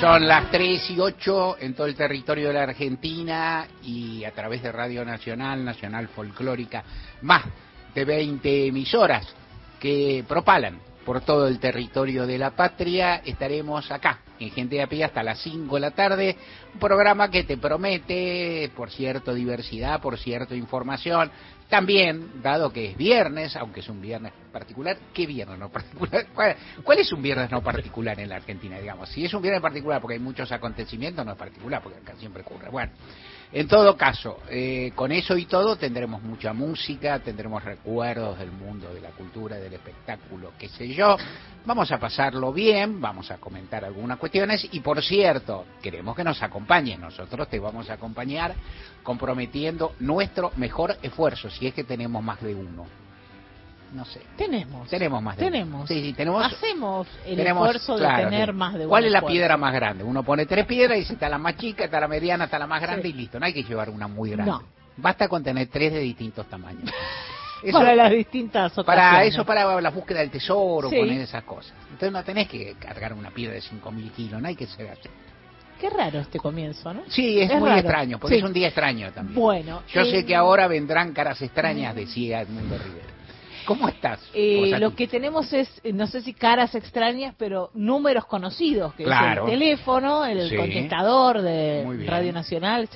Son las 3:08 en todo el territorio de la Argentina y a través de Radio Nacional, Nacional Folclórica, más de 20 emisoras que propalan por todo el territorio de la patria. Estaremos acá en Gente de a Pie hasta las 5 de la tarde, un programa que te promete, por cierto, diversidad, por cierto, información. También, dado que es viernes, aunque es un viernes particular, ¿qué viernes no particular? ¿Cuál es un viernes no particular en la Argentina, digamos? Si es un viernes particular porque hay muchos acontecimientos, no es particular, porque acá siempre ocurre. Bueno, en todo caso, con eso y todo tendremos mucha música, tendremos recuerdos del mundo de la cultura, del espectáculo, qué sé yo. Vamos a pasarlo bien, vamos a comentar algunas cuestiones y, por cierto, queremos que nos acompañes. Nosotros te vamos a acompañar comprometiendo nuestro mejor esfuerzo, si es que tenemos más de uno. No sé. Tenemos más de uno. Sí, tenemos. Hacemos el esfuerzo de tener más de uno. ¿Cuál es la piedra más grande? Uno pone 3 piedras y dice, está la más chica, está la mediana, está la más grande, y listo. No hay que llevar una muy grande. No. Basta con tener 3 de distintos tamaños. Eso, para las distintas ocasiones. Para la búsqueda del tesoro, poner esas cosas. Entonces no tenés que cargar una piedra de 5.000 kilos, no hay que ser así. Qué raro este comienzo, ¿no? Sí, es muy raro. Extraño, porque es un día extraño también. Bueno. Yo sé que ahora vendrán caras extrañas, decía Edmundo Rivera. ¿Cómo estás? Lo que tenemos es, no sé si caras extrañas, pero números conocidos, que claro. Es el teléfono, el contestador de Radio Nacional,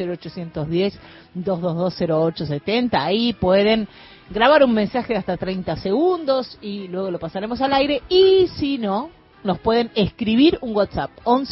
0810-222-0870. Ahí pueden grabar un mensaje de hasta 30 segundos y luego lo pasaremos al aire. Y si no, nos pueden escribir un WhatsApp,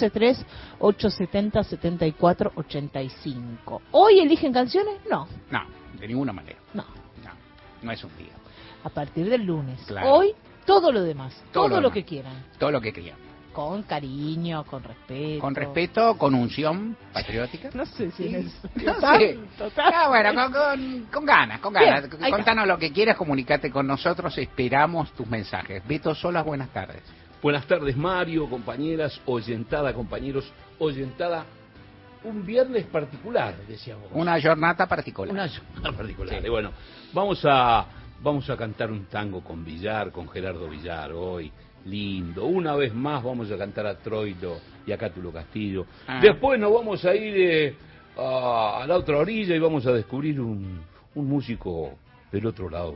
1138707485. ¿Hoy eligen canciones? No. No, de ninguna manera. No es un día. A partir del lunes. Claro. Hoy, todo lo demás. Todo lo que quieran. Todo lo que quieran. Con cariño, con respeto. Con respeto, con unción patriótica. No sé si es bueno, con ganas. Bien, contanos lo que quieras, comunicate con nosotros, esperamos tus mensajes. Beto Solas, buenas tardes. Buenas tardes, Mario, compañeras, oyentada, compañeros, oyentada. Un viernes particular, decíamos. Una jornada particular. Una jornada particular. Sí. Y bueno, vamos a cantar un tango con Villar, con Gerardo Villar hoy. Lindo. Una vez más vamos a cantar a Troilo y a Cátulo Castillo. Después nos vamos a ir a la otra orilla y vamos a descubrir un músico del otro lado.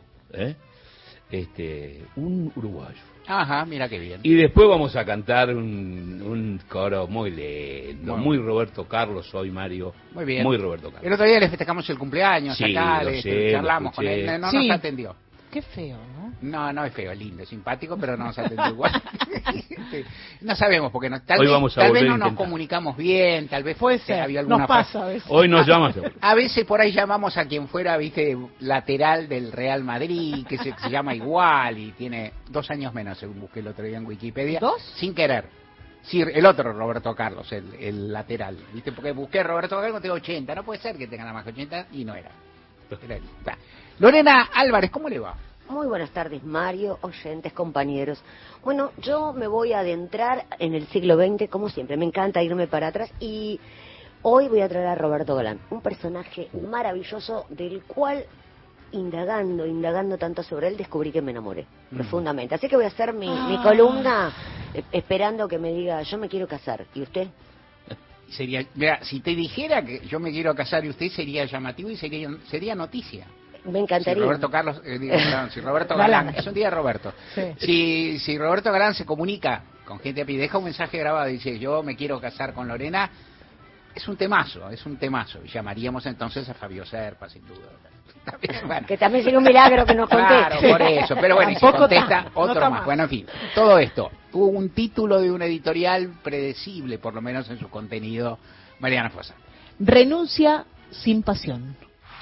Un uruguayo. Ajá, mira qué bien. Y después vamos a cantar un coro muy lindo, muy Roberto Carlos hoy, Mario. Muy bien. Muy Roberto Carlos. El otro día le festejamos el cumpleaños acá, charlamos con él, no nos atendió. Qué feo, ¿no? No es feo, es lindo, es simpático, pero no nos atendió igual. No sabemos, porque tal vez no nos comunicamos bien, tal vez había alguna nos pasa a veces. Hoy nos llamas. A veces por ahí llamamos a quien fuera, viste, lateral del Real Madrid, que se llama igual y tiene 2 años menos, según busqué el otro día en Wikipedia. ¿2? Sin querer. Sí, el otro Roberto Carlos, el lateral, viste, porque busqué Roberto Carlos, tengo 80, no puede ser que tenga nada más que 80 y no era. Lorena Álvarez, ¿cómo le va? Muy buenas tardes, Mario, oyentes, compañeros. Bueno, yo me voy a adentrar en el siglo XX, como siempre, me encanta irme para atrás, y hoy voy a traer a Roberto Galán, un personaje maravilloso del cual, indagando tanto sobre él, descubrí que me enamoré profundamente. Así que voy a hacer mi columna esperando que me diga, yo me quiero casar, ¿y usted? Mira, si te dijera que yo me quiero casar y usted, sería llamativo y sería noticia. Me encantaría. Si Roberto Carlos, si Roberto Galán, es un día de Roberto. Sí. Si Roberto Galán se comunica con Gente a Pie, deja un mensaje grabado y dice, yo me quiero casar con Lorena, es un temazo. Y llamaríamos entonces a Fabio Serpa, sin duda. Bueno. Que también sería un milagro que nos conteste. Claro, por eso. Pero bueno, y si contesta, otro más. Bueno, en fin, todo esto. Hubo un título de un editorial predecible, por lo menos en su contenido, Mariana Fossa. Renuncia sin pasión.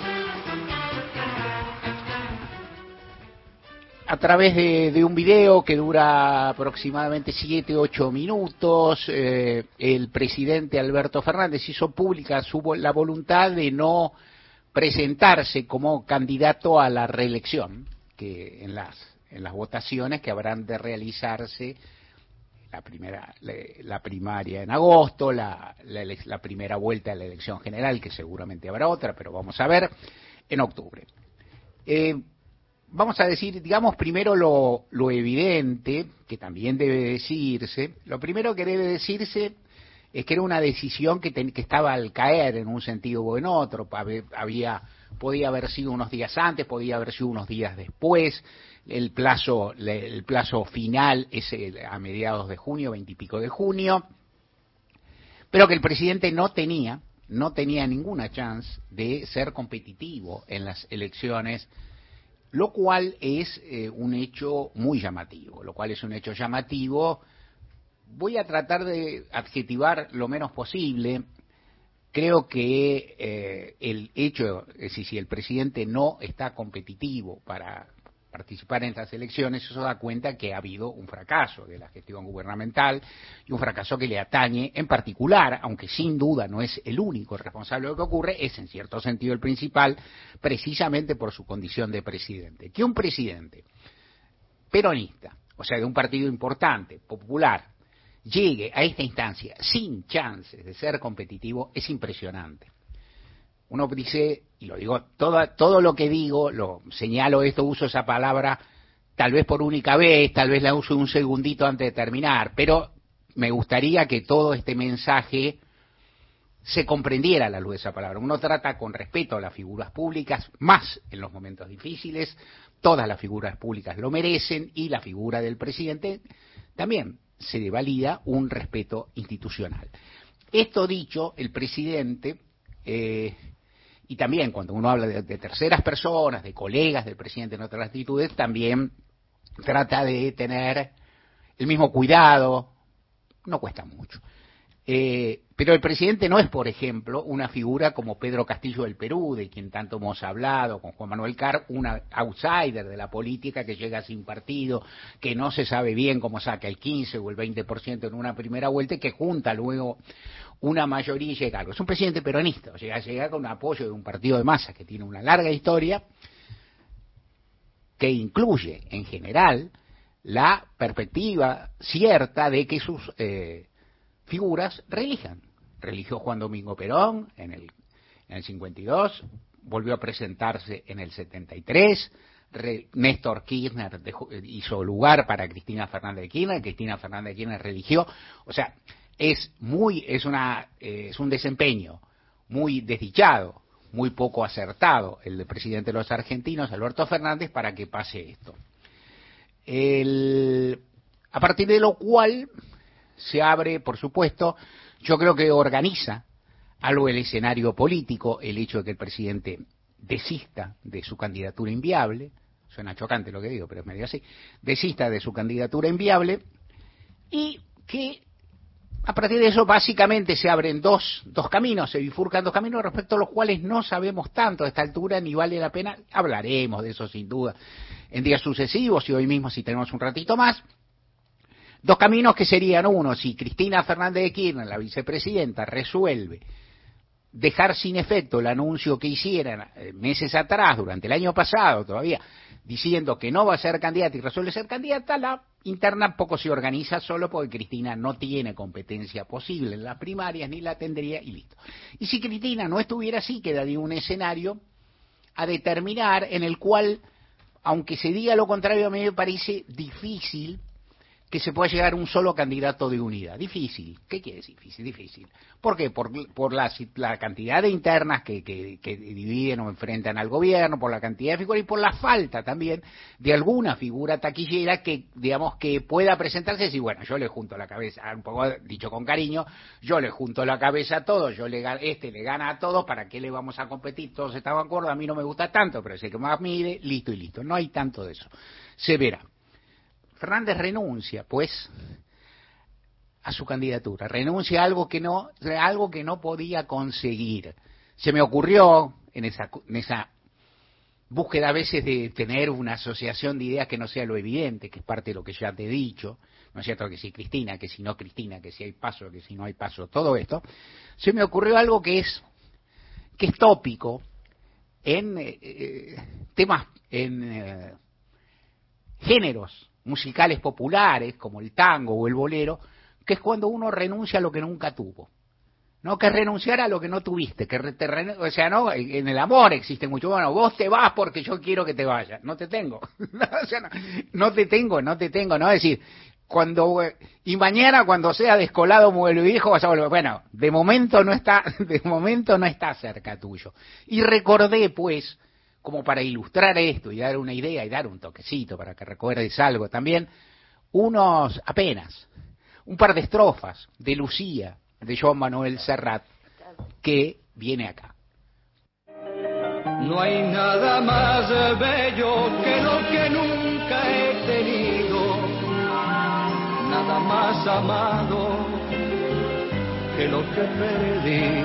A través de un video que dura aproximadamente 7-8 minutos, el presidente Alberto Fernández hizo pública la voluntad de no presentarse como candidato a la reelección, que en las votaciones que habrán de realizarse la primaria en agosto, la primera vuelta a la elección general, que seguramente habrá otra, pero vamos a ver, en octubre. Vamos a decir, digamos primero lo evidente, que también debe decirse. Lo primero que debe decirse es que era una decisión que estaba al caer en un sentido o en otro. Podía haber sido unos días antes, podía haber sido unos días después. El plazo final es a mediados de junio, 20 y pico de junio, pero que el presidente no tenía ninguna chance de ser competitivo en las elecciones, lo cual es un hecho muy llamativo, Voy a tratar de adjetivar lo menos posible. Creo que el hecho, es decir, si el presidente no está competitivo para participar en estas elecciones, eso da cuenta que ha habido un fracaso de la gestión gubernamental y un fracaso que le atañe en particular, aunque sin duda no es el único responsable de lo que ocurre, es en cierto sentido el principal, precisamente por su condición de presidente. Que un presidente peronista, o sea, de un partido importante, popular, llegue a esta instancia sin chances de ser competitivo es impresionante. Uno dice, y lo digo, todo lo que digo, lo señalo esto, uso esa palabra tal vez por única vez, tal vez la uso un segundito antes de terminar, pero me gustaría que todo este mensaje se comprendiera a la luz de esa palabra. Uno trata con respeto a las figuras públicas, más en los momentos difíciles, todas las figuras públicas lo merecen, y la figura del presidente también se le valida un respeto institucional. Esto dicho, el presidente, y también cuando uno habla de terceras personas, de colegas del presidente en otras latitudes, también trata de tener el mismo cuidado, no cuesta mucho. Pero el presidente no es, por ejemplo, una figura como Pedro Castillo del Perú, de quien tanto hemos hablado, con Juan Manuel Carr, una outsider de la política que llega sin partido, que no se sabe bien cómo saca el 15 o el 20% en una primera vuelta y que junta luego una mayoría y llega a algo. Es un presidente peronista, o sea, llega con apoyo de un partido de masas que tiene una larga historia, que incluye, en general, la perspectiva cierta de que sus figuras relijan. Religió Juan Domingo Perón en el 52, volvió a presentarse en el 73, Néstor Kirchner hizo lugar para Cristina Fernández de Kirchner, Cristina Fernández de Kirchner religió, o sea, es un desempeño muy desdichado, muy poco acertado el del presidente de los argentinos, Alberto Fernández, para que pase esto. A partir de lo cual se abre, por supuesto, yo creo que organiza algo el escenario político, el hecho de que el presidente desista de su candidatura inviable, suena chocante lo que digo, pero es medio así, desista de su candidatura inviable, y que a partir de eso básicamente se abren dos caminos, se bifurcan dos caminos respecto a los cuales no sabemos tanto a esta altura, ni vale la pena, hablaremos de eso sin duda en días sucesivos y hoy mismo si tenemos un ratito más. Dos caminos que serían: uno, si Cristina Fernández de Kirchner, la vicepresidenta, resuelve dejar sin efecto el anuncio que hicieran meses atrás, durante el año pasado todavía, diciendo que no va a ser candidata y resuelve ser candidata, la interna poco se organiza solo porque Cristina no tiene competencia posible en las primarias, ni la tendría, y listo. Y si Cristina no estuviera así, quedaría un escenario a determinar en el cual, aunque se diga lo contrario, a mí me parece difícil que se pueda llegar a un solo candidato de unidad. Difícil. ¿Qué quiere decir difícil? Difícil. ¿Por qué? Por la cantidad de internas que dividen o enfrentan al gobierno, por la cantidad de figuras y por la falta también de alguna figura taquillera que, digamos, que pueda presentarse y decir, bueno, yo le junto la cabeza, un poco dicho con cariño, yo le junto la cabeza a todos, le gana a todos, ¿para qué le vamos a competir? Todos están de acuerdo, a mí no me gusta tanto, pero es el que más mide, listo y listo. No hay tanto de eso. Se verá. Fernández renuncia, pues, a su candidatura, renuncia a algo que no podía conseguir. Se me ocurrió en esa búsqueda a veces de tener una asociación de ideas que no sea lo evidente, que es parte de lo que ya te he dicho, ¿no es cierto? Que si Cristina, que si no Cristina, que si hay paso, que si no hay paso, todo esto. Se me ocurrió algo que es tópico en temas, en géneros musicales populares como el tango o el bolero, que es cuando uno renuncia a lo que nunca tuvo, no que renunciar a lo que no tuviste, o sea, no, en el amor existe mucho, bueno, vos te vas porque yo quiero que te vayas, no te tengo, o sea, no te tengo, no, es decir, y mañana cuando sea descolado mueble viejo vas a volver. Bueno, de momento no está cerca tuyo. Y recordé, pues, como para ilustrar esto y dar una idea y dar un toquecito para que recuerdes algo también, un par de estrofas de Lucía, de Joan Manuel Serrat, que viene acá. No hay nada más bello que lo que nunca he tenido, nada más amado que lo que perdí.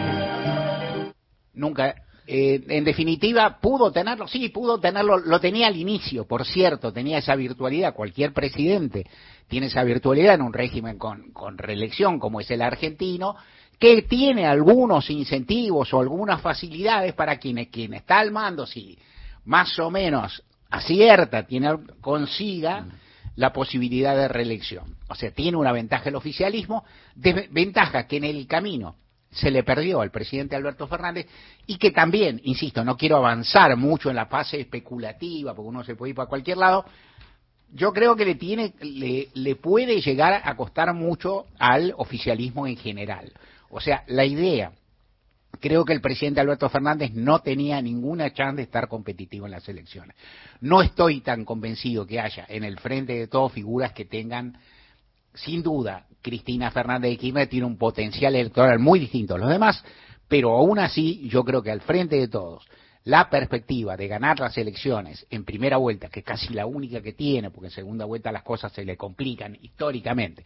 Nunca, en definitiva, pudo tenerlo, lo tenía al inicio, por cierto, tenía esa virtualidad, cualquier presidente tiene esa virtualidad en un régimen con reelección como es el argentino, que tiene algunos incentivos o algunas facilidades para quien está al mando, si más o menos acierta, consiga la posibilidad de reelección. O sea, tiene una ventaja el oficialismo, ventaja que en el camino se le perdió al presidente Alberto Fernández y que también, insisto, no quiero avanzar mucho en la fase especulativa, porque uno se puede ir para cualquier lado, yo creo que le puede llegar a costar mucho al oficialismo en general. O sea, la idea, creo que el presidente Alberto Fernández no tenía ninguna chance de estar competitivo en las elecciones. No estoy tan convencido que haya en el frente de todos figuras que tengan, sin duda, Cristina Fernández de Kirchner tiene un potencial electoral muy distinto a los demás, pero aún así yo creo que al frente de todos, la perspectiva de ganar las elecciones en primera vuelta, que es casi la única que tiene, porque en segunda vuelta las cosas se le complican históricamente,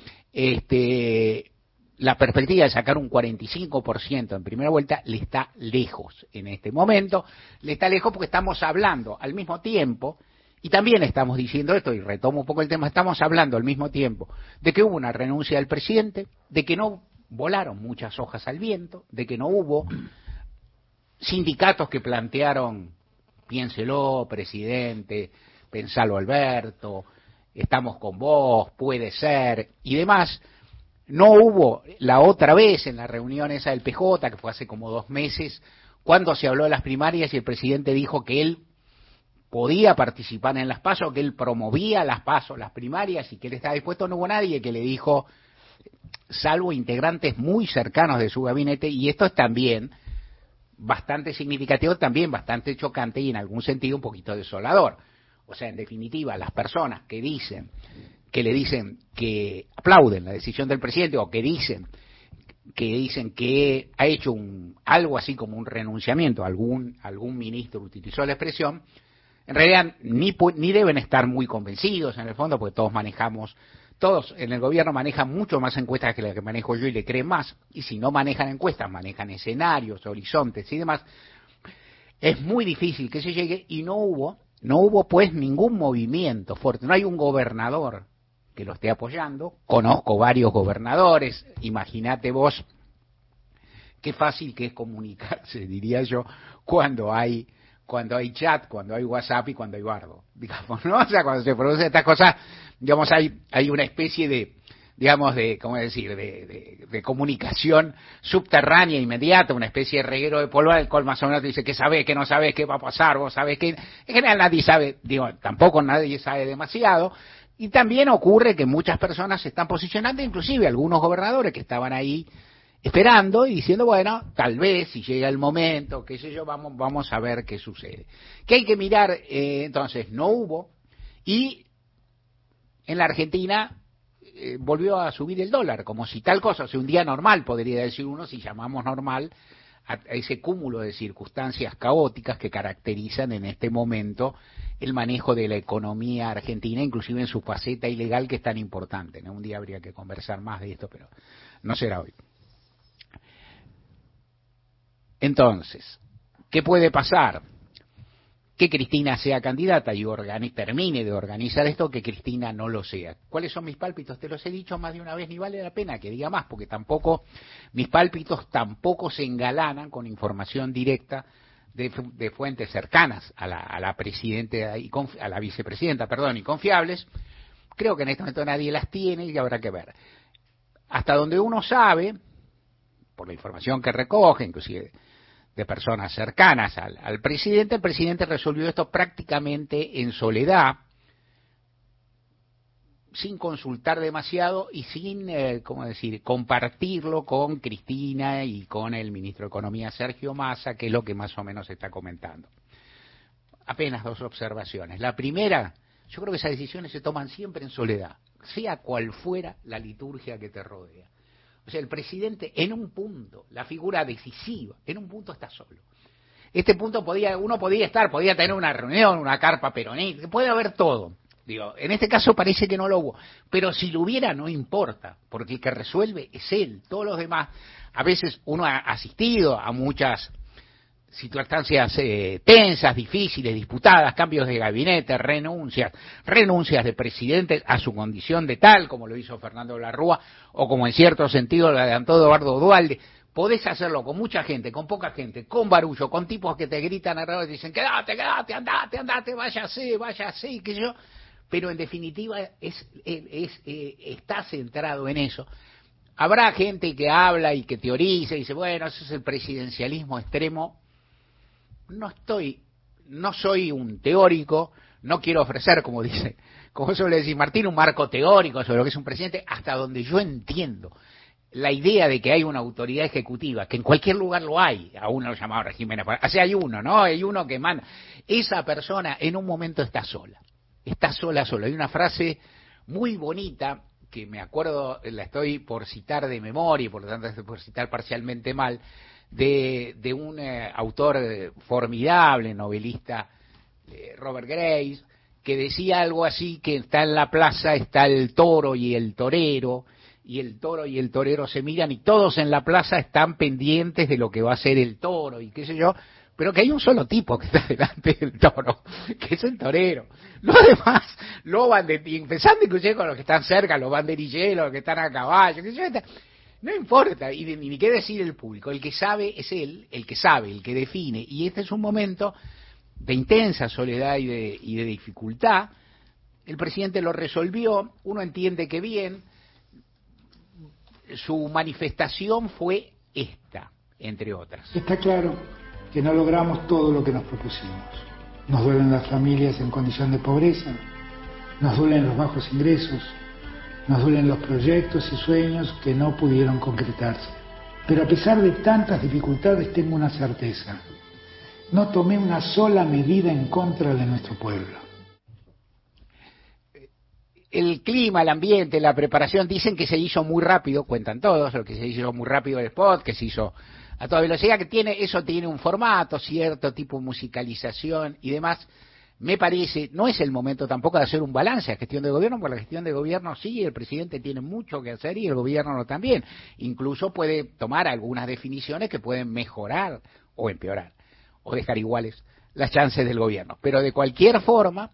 la perspectiva de sacar un 45% en primera vuelta le está lejos en este momento, le está lejos porque estamos hablando al mismo tiempo, y también estamos diciendo esto, y retomo un poco el tema, estamos hablando al mismo tiempo de que hubo una renuncia del presidente, de que no volaron muchas hojas al viento, de que no hubo sindicatos que plantearon, piénselo, presidente, pensalo Alberto, estamos con vos, puede ser, y demás. No hubo la otra vez en la reunión esa del PJ, que fue hace como 2 meses, cuando se habló de las primarias y el presidente dijo que él podía participar en las PASO, que él promovía las PASO, las primarias, y que él estaba dispuesto. No hubo nadie que le dijo, salvo integrantes muy cercanos de su gabinete, y esto es también bastante significativo, también bastante chocante y en algún sentido un poquito desolador. O sea, en definitiva, las personas que le dicen que aplauden la decisión del presidente o que dicen que ha hecho algo así como un renunciamiento, algún ministro utilizó la expresión, en realidad ni deben estar muy convencidos en el fondo, porque todos en el gobierno manejan mucho más encuestas que las que manejo yo y le creen más, y si no manejan encuestas, manejan escenarios, horizontes y demás. Es muy difícil que se llegue, y no hubo pues ningún movimiento fuerte, no hay un gobernador que lo esté apoyando. Conozco varios gobernadores, imagínate vos qué fácil que es comunicarse, diría yo, cuando hay chat, cuando hay WhatsApp y cuando hay bardo, digamos, ¿no? O sea, cuando se producen estas cosas, digamos, hay una especie de, digamos, ¿cómo decir?, de comunicación subterránea inmediata, una especie de reguero de polvo al cual más o menos te dice que sabés, que no sabés, qué va a pasar, vos sabés que, en general nadie sabe, tampoco nadie sabe demasiado. Y también ocurre que muchas personas se están posicionando, inclusive algunos gobernadores que estaban ahí esperando y diciendo, bueno, tal vez si llega el momento, qué sé yo, vamos a ver qué sucede. Que hay que mirar, entonces, no hubo, y en la Argentina volvió a subir el dólar, como si tal cosa, o sea, un día normal, podría decir uno, si llamamos normal, a ese cúmulo de circunstancias caóticas que caracterizan en este momento el manejo de la economía argentina, inclusive en su faceta ilegal, que es tan importante, ¿no? Un día habría que conversar más de esto, pero no será hoy. Entonces, ¿qué puede pasar? Que Cristina sea candidata y termine de organizar esto, que Cristina no lo sea. ¿Cuáles son mis pálpitos? Te los he dicho más de una vez, ni vale la pena que diga más, porque mis pálpitos tampoco se engalanan con información directa de fuentes cercanas a la presidenta a la vicepresidenta, y confiables. Creo que en este momento nadie las tiene y habrá que ver. Hasta donde uno sabe, por la información que recoge, inclusive de personas cercanas al presidente, el presidente resolvió esto prácticamente en soledad, sin consultar demasiado y sin, ¿cómo decir?, compartirlo con Cristina y con el ministro de Economía, Sergio Massa, que es lo que más o menos está comentando. Apenas 2 observaciones. La primera, yo creo que esas decisiones se toman siempre en soledad, sea cual fuera la liturgia que te rodea. O sea, el presidente en un punto, la figura decisiva, en un punto está solo. Este punto uno podía tener una reunión, una carpa peronista, puede haber todo. Digo, en este caso parece que no lo hubo, pero si lo hubiera no importa, porque el que resuelve es él. Todos los demás, a veces uno ha asistido a muchas circunstancias tensas, difíciles, disputadas, cambios de gabinete, renuncias de presidente a su condición de tal, como lo hizo Fernando Larrúa, o como en cierto sentido lo adelantó Eduardo Duhalde. Podés hacerlo con mucha gente, con poca gente, con barullo, con tipos que te gritan alrededor y te dicen, quédate, andate, váyase, que yo. Pero en definitiva está centrado en eso. Habrá gente que habla y que teoriza y dice, bueno, eso es el presidencialismo extremo. No soy un teórico, no quiero ofrecer, como suele decir Martín, un marco teórico sobre lo que es un presidente, hasta donde yo entiendo la idea de que hay una autoridad ejecutiva, que en cualquier lugar lo hay, a uno lo llamaba régimen, o sea, hay uno, ¿no? Hay uno que manda. Esa persona en un momento está sola. Hay una frase muy bonita que me acuerdo, la estoy por citar de memoria y por lo tanto estoy por citar parcialmente mal, de un autor formidable, novelista, Robert Grace, que decía algo así, que está en la plaza, está el toro y el torero, y el toro y el torero se miran y todos en la plaza están pendientes de lo que va a ser el toro y qué sé yo, pero que hay un solo tipo que está delante del toro, que es el torero. Los demás lo van empezando inclusive con los que están cerca, los banderilleros, los que están a caballo, qué sé yo, no importa, y ni qué decir el público, el que sabe es él, el que sabe, el que define, y este es un momento de intensa soledad y de dificultad. El presidente lo resolvió, uno entiende que bien. Su manifestación fue esta, entre otras. Está claro que no logramos todo lo que nos propusimos. Nos duelen las familias en condición de pobreza, nos duelen los bajos ingresos, nos duelen los proyectos y sueños que no pudieron concretarse. Pero a pesar de tantas dificultades tengo una certeza. No tomé una sola medida en contra de nuestro pueblo. El clima, el ambiente, la preparación, dicen que se hizo muy rápido, cuentan todos, lo que se hizo muy rápido el spot, que se hizo a toda velocidad, que eso tiene un formato, cierto tipo de musicalización y demás. Me parece, no es el momento tampoco de hacer un balance a gestión de gobierno, porque la gestión de gobierno sí, el presidente tiene mucho que hacer y el gobierno también. Incluso puede tomar algunas definiciones que pueden mejorar o empeorar, o dejar iguales las chances del gobierno. Pero de cualquier forma,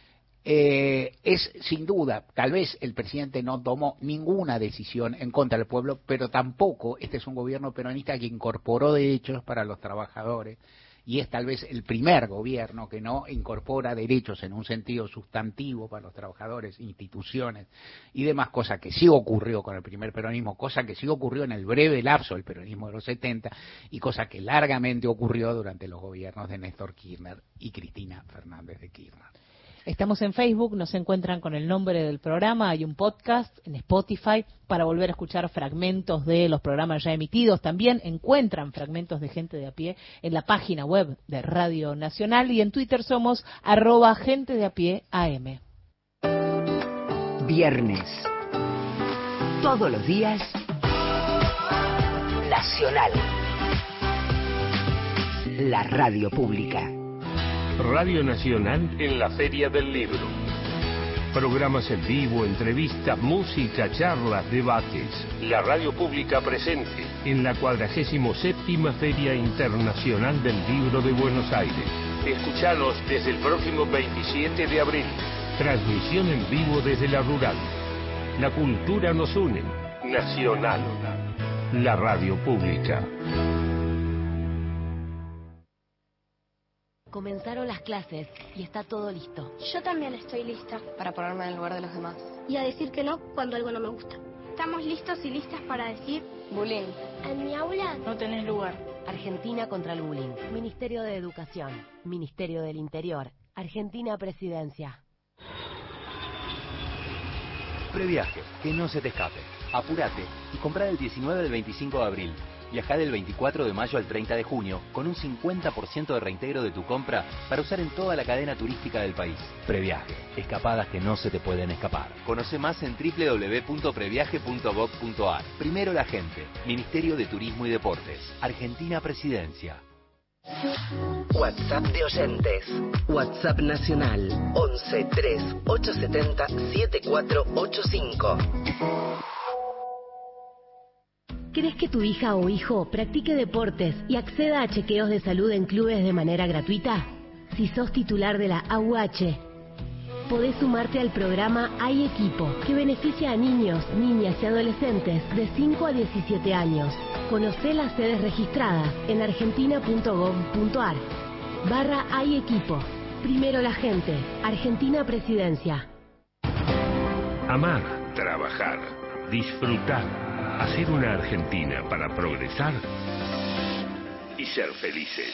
es sin duda, tal vez el presidente no tomó ninguna decisión en contra del pueblo, pero tampoco este es un gobierno peronista que incorporó derechos para los trabajadores, y es tal vez el primer gobierno que no incorpora derechos en un sentido sustantivo para los trabajadores, instituciones y demás, cosa que sí ocurrió con el primer peronismo, cosa que sí ocurrió en el breve lapso del peronismo de los 70 y cosa que largamente ocurrió durante los gobiernos de Néstor Kirchner y Cristina Fernández de Kirchner. Estamos en Facebook, nos encuentran con el nombre del programa, hay un podcast en Spotify para volver a escuchar fragmentos de los programas ya emitidos. También encuentran fragmentos de Gente de a Pie en la página web de Radio Nacional y en Twitter somos @gentedeapié.am. Viernes. Todos los días. Nacional. La radio pública. Radio Nacional en la Feria del Libro. Programas en vivo, entrevistas, música, charlas, debates. La radio pública presente en la 47ª Feria Internacional del Libro de Buenos Aires. Escuchanos desde el próximo 27 de abril. Transmisión en vivo desde la Rural. La cultura nos une. Nacional. La radio pública. Comenzaron las clases y está todo listo. Yo también estoy lista para ponerme en el lugar de los demás. y a decir que no cuando algo no me gusta. Estamos listos y listas para decir Bullying. en mi aula No tenés lugar. Argentina contra el bullying. Ministerio de Educación. Ministerio del Interior. Argentina Presidencia. Previaje, que no se te escape. Apúrate y comprá del 19 al 25 de abril. Viajá del 24 de mayo al 30 de junio con un 50% de reintegro de tu compra para usar en toda la cadena turística del país. Previaje, escapadas que no se te pueden escapar. Conoce más en www.previaje.gov.ar. Primero la gente. Ministerio de Turismo y Deportes. Argentina Presidencia. WhatsApp de oyentes. WhatsApp nacional 11 3 870 7485. ¿Querés que tu hija o hijo practique deportes y acceda a chequeos de salud en clubes de manera gratuita? Si sos titular de la AUH, podés sumarte al programa Hay Equipo, que beneficia a niños, niñas y adolescentes de 5 a 17 años. Conocé las sedes registradas en argentina.gov.ar. /Hay Equipo. Primero la gente. Argentina Presidencia. Amar, trabajar, disfrutar, hacer una Argentina para progresar y ser felices.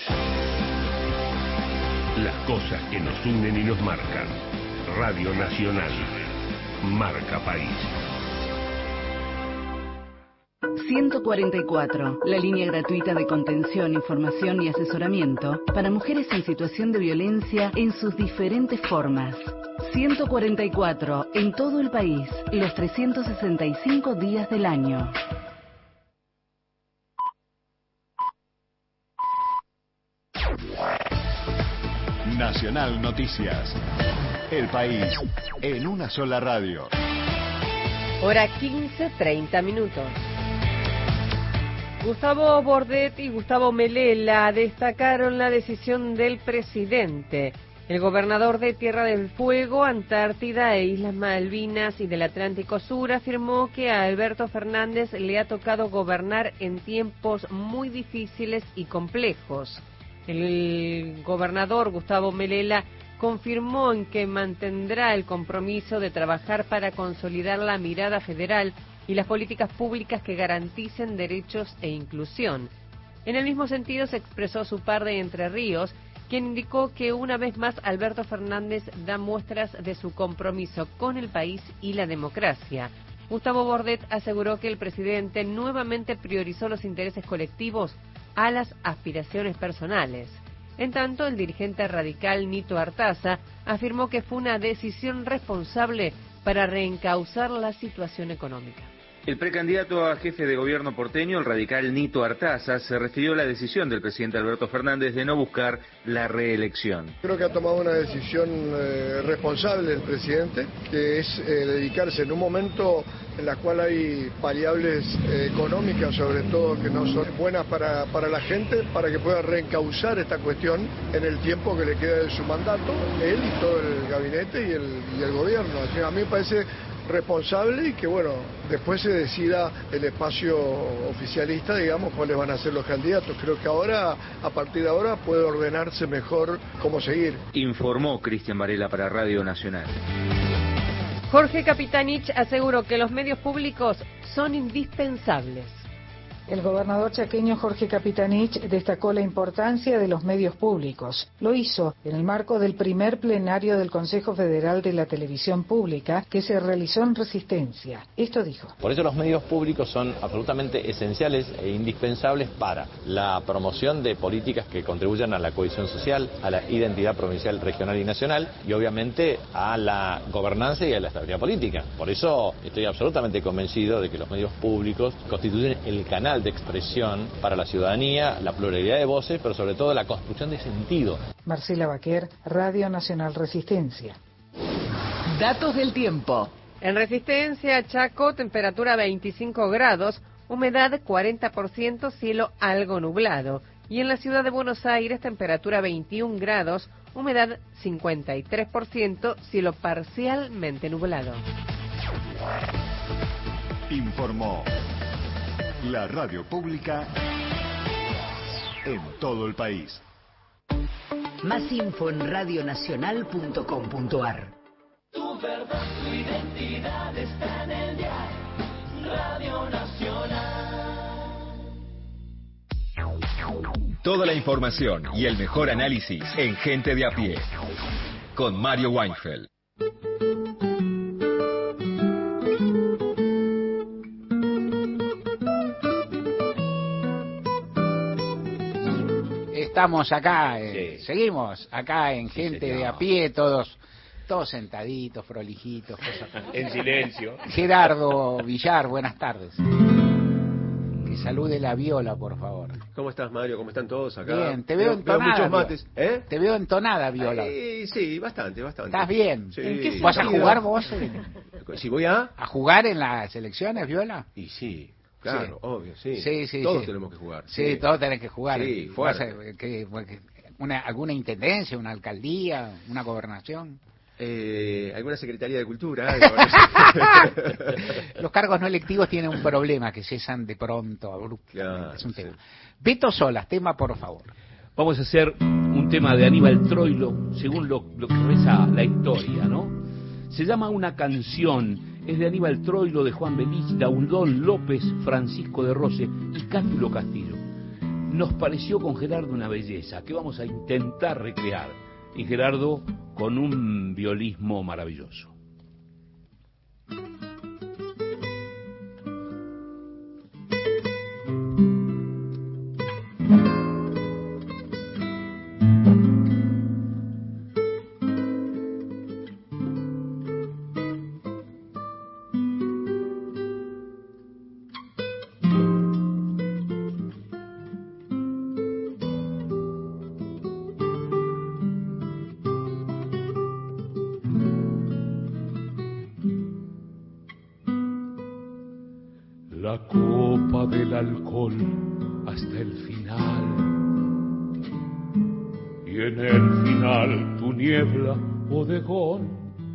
Las cosas que nos unen y nos marcan. Radio Nacional. Marca País. 144, la línea gratuita de contención, información y asesoramiento para mujeres en situación de violencia en sus diferentes formas. 144, en todo el país, los 365 días del año. Nacional Noticias. El país en una sola radio. Hora 15:30. Gustavo Bordet y Gustavo Melella destacaron la decisión del presidente. El gobernador de Tierra del Fuego, Antártida e Islas Malvinas y del Atlántico Sur afirmó que a Alberto Fernández le ha tocado gobernar en tiempos muy difíciles y complejos. El gobernador Gustavo Melella confirmó en que mantendrá el compromiso de trabajar para consolidar la mirada federal y las políticas públicas que garanticen derechos e inclusión. En el mismo sentido se expresó su par de Entre Ríos, quien indicó que una vez más Alberto Fernández da muestras de su compromiso con el país y la democracia. Gustavo Bordet aseguró que el presidente nuevamente priorizó los intereses colectivos a las aspiraciones personales. En tanto, el dirigente radical Nito Artaza afirmó que fue una decisión responsable para reencauzar la situación económica. El precandidato a jefe de gobierno porteño, el radical Nito Artaza, se refirió a la decisión del presidente Alberto Fernández de no buscar la reelección. Creo que ha tomado una decisión responsable el presidente, que es dedicarse en un momento en la cual hay variables económicas, sobre todo, que no son buenas para la gente, para que pueda reencauzar esta cuestión en el tiempo que le queda de su mandato, él y todo el gabinete y el gobierno. Así que a mí me parece responsable y que, bueno, después se decida el espacio oficialista, digamos, cuáles van a ser los candidatos. Creo que ahora, a partir de ahora, puede ordenarse mejor cómo seguir. Informó Cristian Varela para Radio Nacional. Jorge Capitanich aseguró que los medios públicos son indispensables. El gobernador chaqueño Jorge Capitanich destacó la importancia de los medios públicos. Lo hizo en el marco del primer plenario del Consejo Federal de la Televisión Pública que se realizó en Resistencia. Esto dijo. Por eso los medios públicos son absolutamente esenciales e indispensables para la promoción de políticas que contribuyan a la cohesión social, a la identidad provincial, regional y nacional y obviamente a la gobernanza y a la estabilidad política. Por eso estoy absolutamente convencido de que los medios públicos constituyen el canal de expresión para la ciudadanía, la pluralidad de voces, pero sobre todo la construcción de sentido. Marcela Baquer, Radio Nacional Resistencia. Datos del tiempo. En Resistencia, Chaco, temperatura 25 grados, humedad 40%, cielo algo nublado. Y en la ciudad de Buenos Aires, temperatura 21 grados, humedad 53%, cielo parcialmente nublado. Informó la radio pública en todo el país. Más info en radionacional.com.ar. Tu verdad, tu identidad está en el dial. Radio Nacional. Toda la información y el mejor análisis en Gente de a Pie. Con Mario Weinfeld. estamos acá, Sí. seguimos acá en Sí, Gente señor. de a Pie, todos sentaditos, frolijitos. En silencio. Gerardo Villar, buenas tardes. Que salude la Viola, por favor. ¿Cómo estás, Mario? ¿Cómo están todos acá? Bien, te veo entonada. muchos mates. ¿Eh? Te veo entonada, Viola. Sí, bastante. ¿Estás bien? Sí. ¿En qué ¿Vas a jugar vos? Si voy a jugar en las elecciones, Viola? Y sí, claro, Sí. obvio, sí. Sí, Todos sí. tenemos que jugar. Sí, todos tenés que jugar. Sí, ¿Vas fuera. ¿Alguna intendencia, una alcaldía, una gobernación? ¿Alguna Secretaría de Cultura? Los cargos no electivos tienen un problema, que cesan de pronto, abruptamente. Claro, es un sí. tema. Beto Solas, tema por favor. Vamos a hacer un tema de Aníbal Troilo, según lo que reza la historia, ¿no? Se llama Una canción, es de Aníbal Troilo, de Juan Belich, Daudón López, Francisco de Rose y Cátulo Castillo. Nos pareció con Gerardo una belleza, que vamos a intentar recrear. Y Gerardo con un violismo maravilloso. La copa del alcohol hasta el final, y en el final tu niebla, bodegón,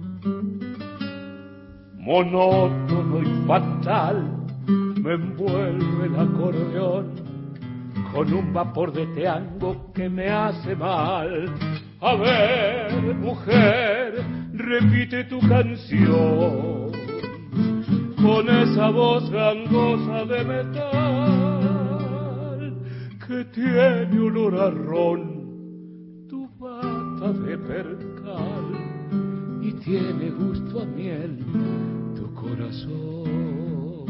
monótono y fatal, me envuelve el acordeón con un vapor de tango que me hace mal. A ver, mujer, repite tu canción con esa voz gangosa de metal que tiene olor a ron, tu bata de percal, y tiene gusto a miel tu corazón.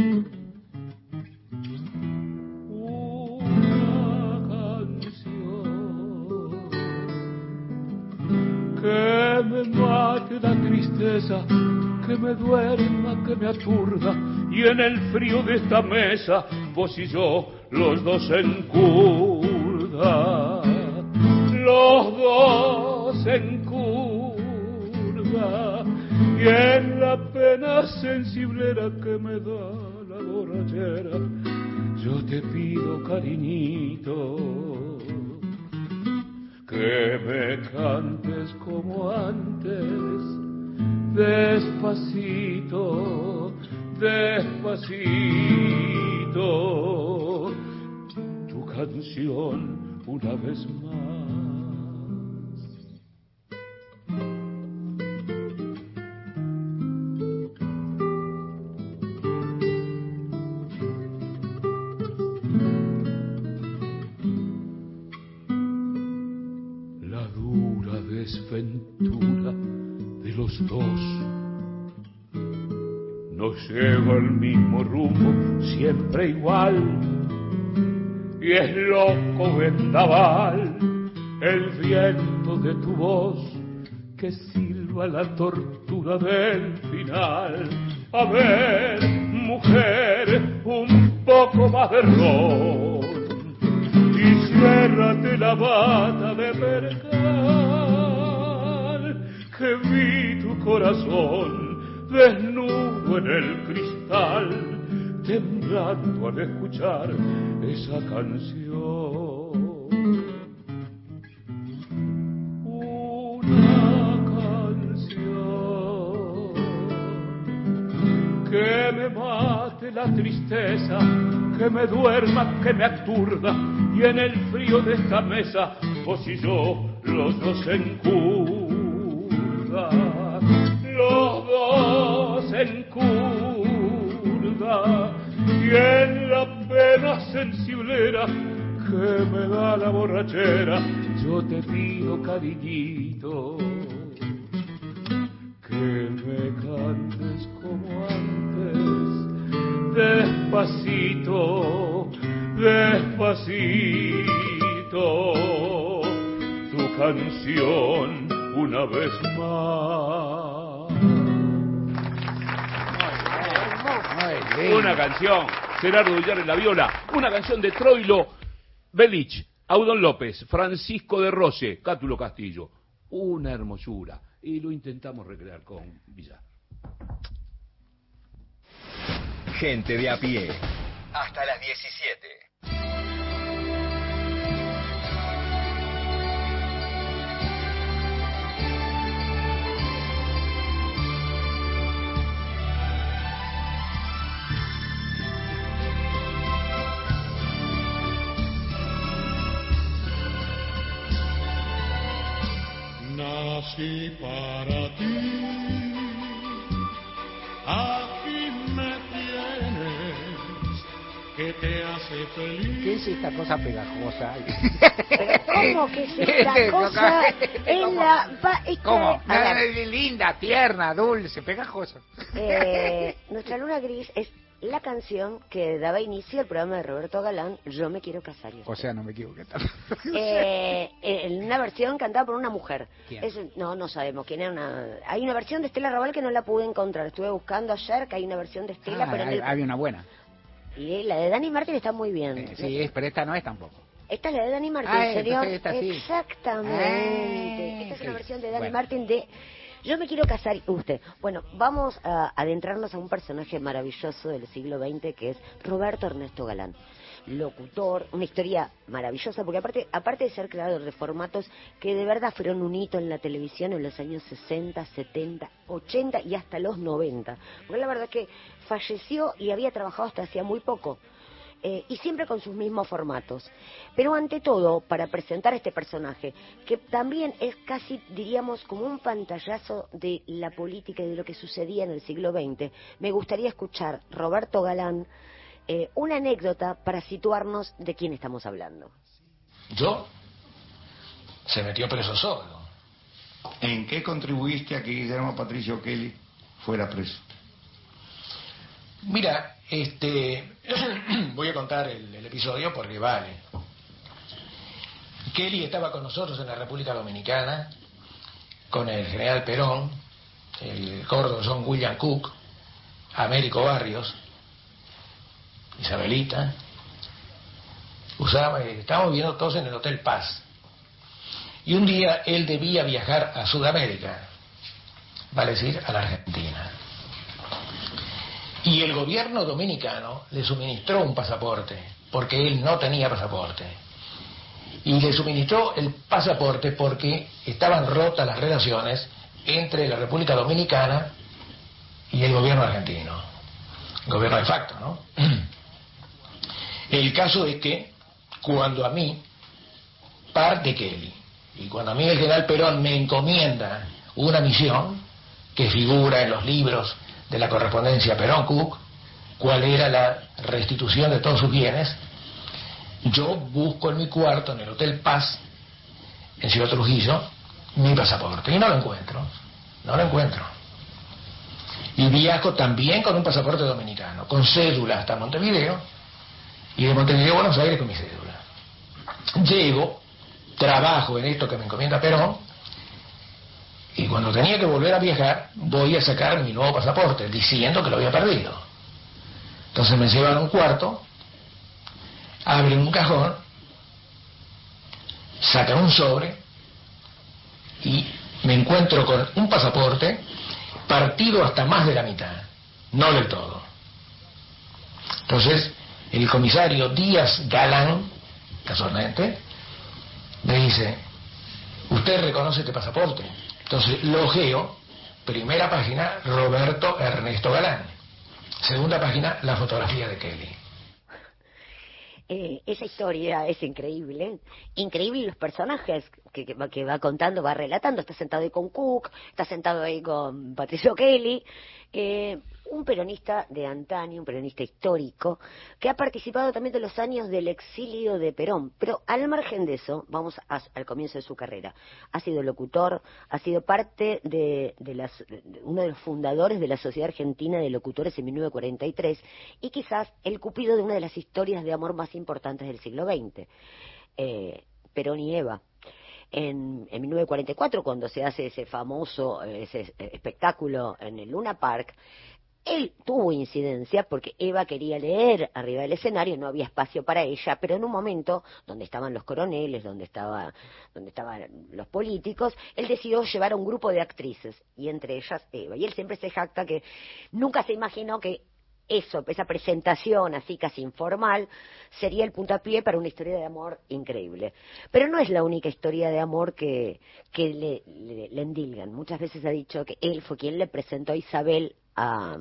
Una canción que me mate la tristeza, que me duerma, que me aturda, y en el frío de esta mesa, vos y yo, los dos en curda, los dos en curda, y en la pena sensiblera que me da la borrachera, yo te pido, cariñito, que me cantes como antes, despacito, despacito, tu canción una vez más. La dura desventura de los dos nos lleva al mismo rumbo, siempre igual, y es loco vendaval el viento de tu voz que silba la tortura del final. A ver, mujer, un poco más de ron y ciérrate la bata de percal, que vi tu corazón desnudo en el cristal, temblando al escuchar esa canción. Una canción que me mate la tristeza, que me duerma, que me aturda, y en el frío de esta mesa, vos y yo, los dos en curda, los dos en curda, y en la pena sensiblera que me da la borrachera, yo te pido, cariñito, que me cantes como antes, despacito, despacito, repito tu canción una vez más. Una canción, Gerardo Villar en la viola, una canción de Troilo Belich, Audón López, Francisco de Rose, Cátulo Castillo, una hermosura, y lo intentamos recrear con Villar. Gente de a pie, hasta las 17. Nací para ti, aquí me tienes, que te hace feliz. ¿Qué es esta cosa pegajosa? ¿Cómo que es esta cosa? Es ¿Cómo? A ver, Linda, tierna, dulce, pegajosa. Nuestra luna gris es la canción que daba inicio al programa de Roberto Galán, Yo me quiero casar. O sea, no me equivoqué. En una versión cantada por una mujer. ¿Quién? No sabemos quién era. Hay una versión de Estela Raval que no la pude encontrar. Estuve buscando ayer que hay una versión de Estela, pero había una buena. Y la de Dani Martín está muy bien. Sí, pero esta no es tampoco. Esta es la de Dani Martín, señor. Esta sí. Exactamente. Esta es una versión de Dani Martín de Yo me quiero casar usted. Bueno, vamos a adentrarnos a un personaje maravilloso del siglo XX que es Roberto Ernesto Galán. Locutor, una historia maravillosa, porque aparte de ser creador de formatos que de verdad fueron un hito en la televisión en los años 60, 70, 80 y hasta los 90. Porque la verdad que falleció y había trabajado hasta hacía muy poco. Y siempre con sus mismos formatos. Pero ante todo, para presentar este personaje, que también es casi, diríamos, como un pantallazo de la política y de lo que sucedía en el siglo XX, me gustaría escuchar, Roberto Galán, una anécdota para situarnos de quién estamos hablando. ¿Yo? Se metió preso solo. ¿En qué contribuiste a que Guillermo Patricio Kelly fuera preso? Mira, voy a contar el episodio porque vale. Kelly estaba con nosotros en la República Dominicana, con el general Perón, el gordo John William Cook, Américo Barrios, Isabelita. Estábamos viviendo todos en el Hotel Paz. Y un día él debía viajar a Sudamérica, vale decir, a la Argentina. Y el gobierno dominicano le suministró un pasaporte, porque él no tenía pasaporte. Y le suministró el pasaporte porque estaban rotas las relaciones entre la República Dominicana y el gobierno argentino. El gobierno de facto, ¿no? El caso es que cuando a mí parte Kelly y cuando a mí el general Perón me encomienda una misión que figura en los libros de la correspondencia Perón-Cook, cuál era la restitución de todos sus bienes, yo busco en mi cuarto, en el Hotel Paz, en Ciudad Trujillo, mi pasaporte, y no lo encuentro. Y viajo también con un pasaporte dominicano, con cédula hasta Montevideo, y de Montevideo a Buenos Aires con mi cédula. Llego, trabajo en esto que me encomienda Perón, y cuando tenía que volver a viajar, voy a sacar mi nuevo pasaporte, diciendo que lo había perdido. Entonces me llevan a un cuarto, abren un cajón, sacan un sobre, y me encuentro con un pasaporte partido hasta más de la mitad, no del todo. Entonces, el comisario Díaz Galán, casualmente, me dice, ¿usted reconoce este pasaporte? Entonces lo ojeo, primera página, Roberto Ernesto Galán. Segunda página, la fotografía de Kelly. Esa historia es increíble. Increíble los personajes que va contando, va relatando. Está sentado ahí con Cook, está sentado ahí con Patricio Kelly. Un peronista de antaño, un peronista histórico, que ha participado también de los años del exilio de Perón. Pero al margen de eso, vamos al comienzo de su carrera. Ha sido locutor, ha sido parte de uno de los fundadores de la Sociedad Argentina de Locutores en 1943, y quizás el cupido de una de las historias de amor más importantes del siglo XX. Perón y Eva. En 1944, cuando se hace ese famoso espectáculo en el Luna Park, él tuvo incidencia porque Eva quería leer arriba del escenario, no había espacio para ella, pero en un momento donde estaban los coroneles, donde estaban los políticos, él decidió llevar a un grupo de actrices, y entre ellas Eva. Y él siempre se jacta que nunca se imaginó que esa presentación así casi informal, sería el puntapié para una historia de amor increíble. Pero no es la única historia de amor que le endilgan. Muchas veces ha dicho que él fue quien le presentó a Isabel a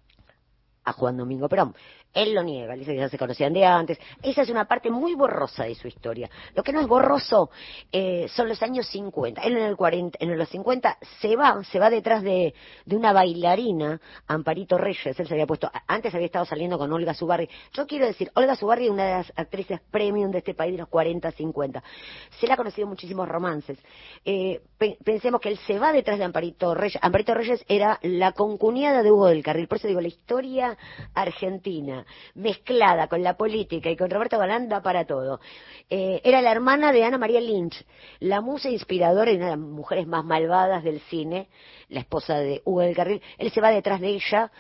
Juan Domingo Perón. Él lo niega, dice que ya se conocían de antes. Esa es una parte muy borrosa de su historia. Lo que no es borroso son los años 50. Él en los 50 se va detrás de una bailarina, Amparito Reyes. Él se había puesto, antes había estado saliendo con Olga Zubarry. Yo quiero decir, Olga Zubarry es una de las actrices premium de este país de los 40, 50. Se le ha conocido muchísimos romances. Pensemos que él se va detrás de Amparito Reyes. Amparito Reyes era la concuñada de Hugo del Carril. Por eso digo, la historia argentina mezclada con la política y con Roberto Galán da para todo. Era la hermana de Ana María Lynch, la musa inspiradora y una de las mujeres más malvadas del cine, la esposa de Hugo del Carril. Él se va detrás de ella,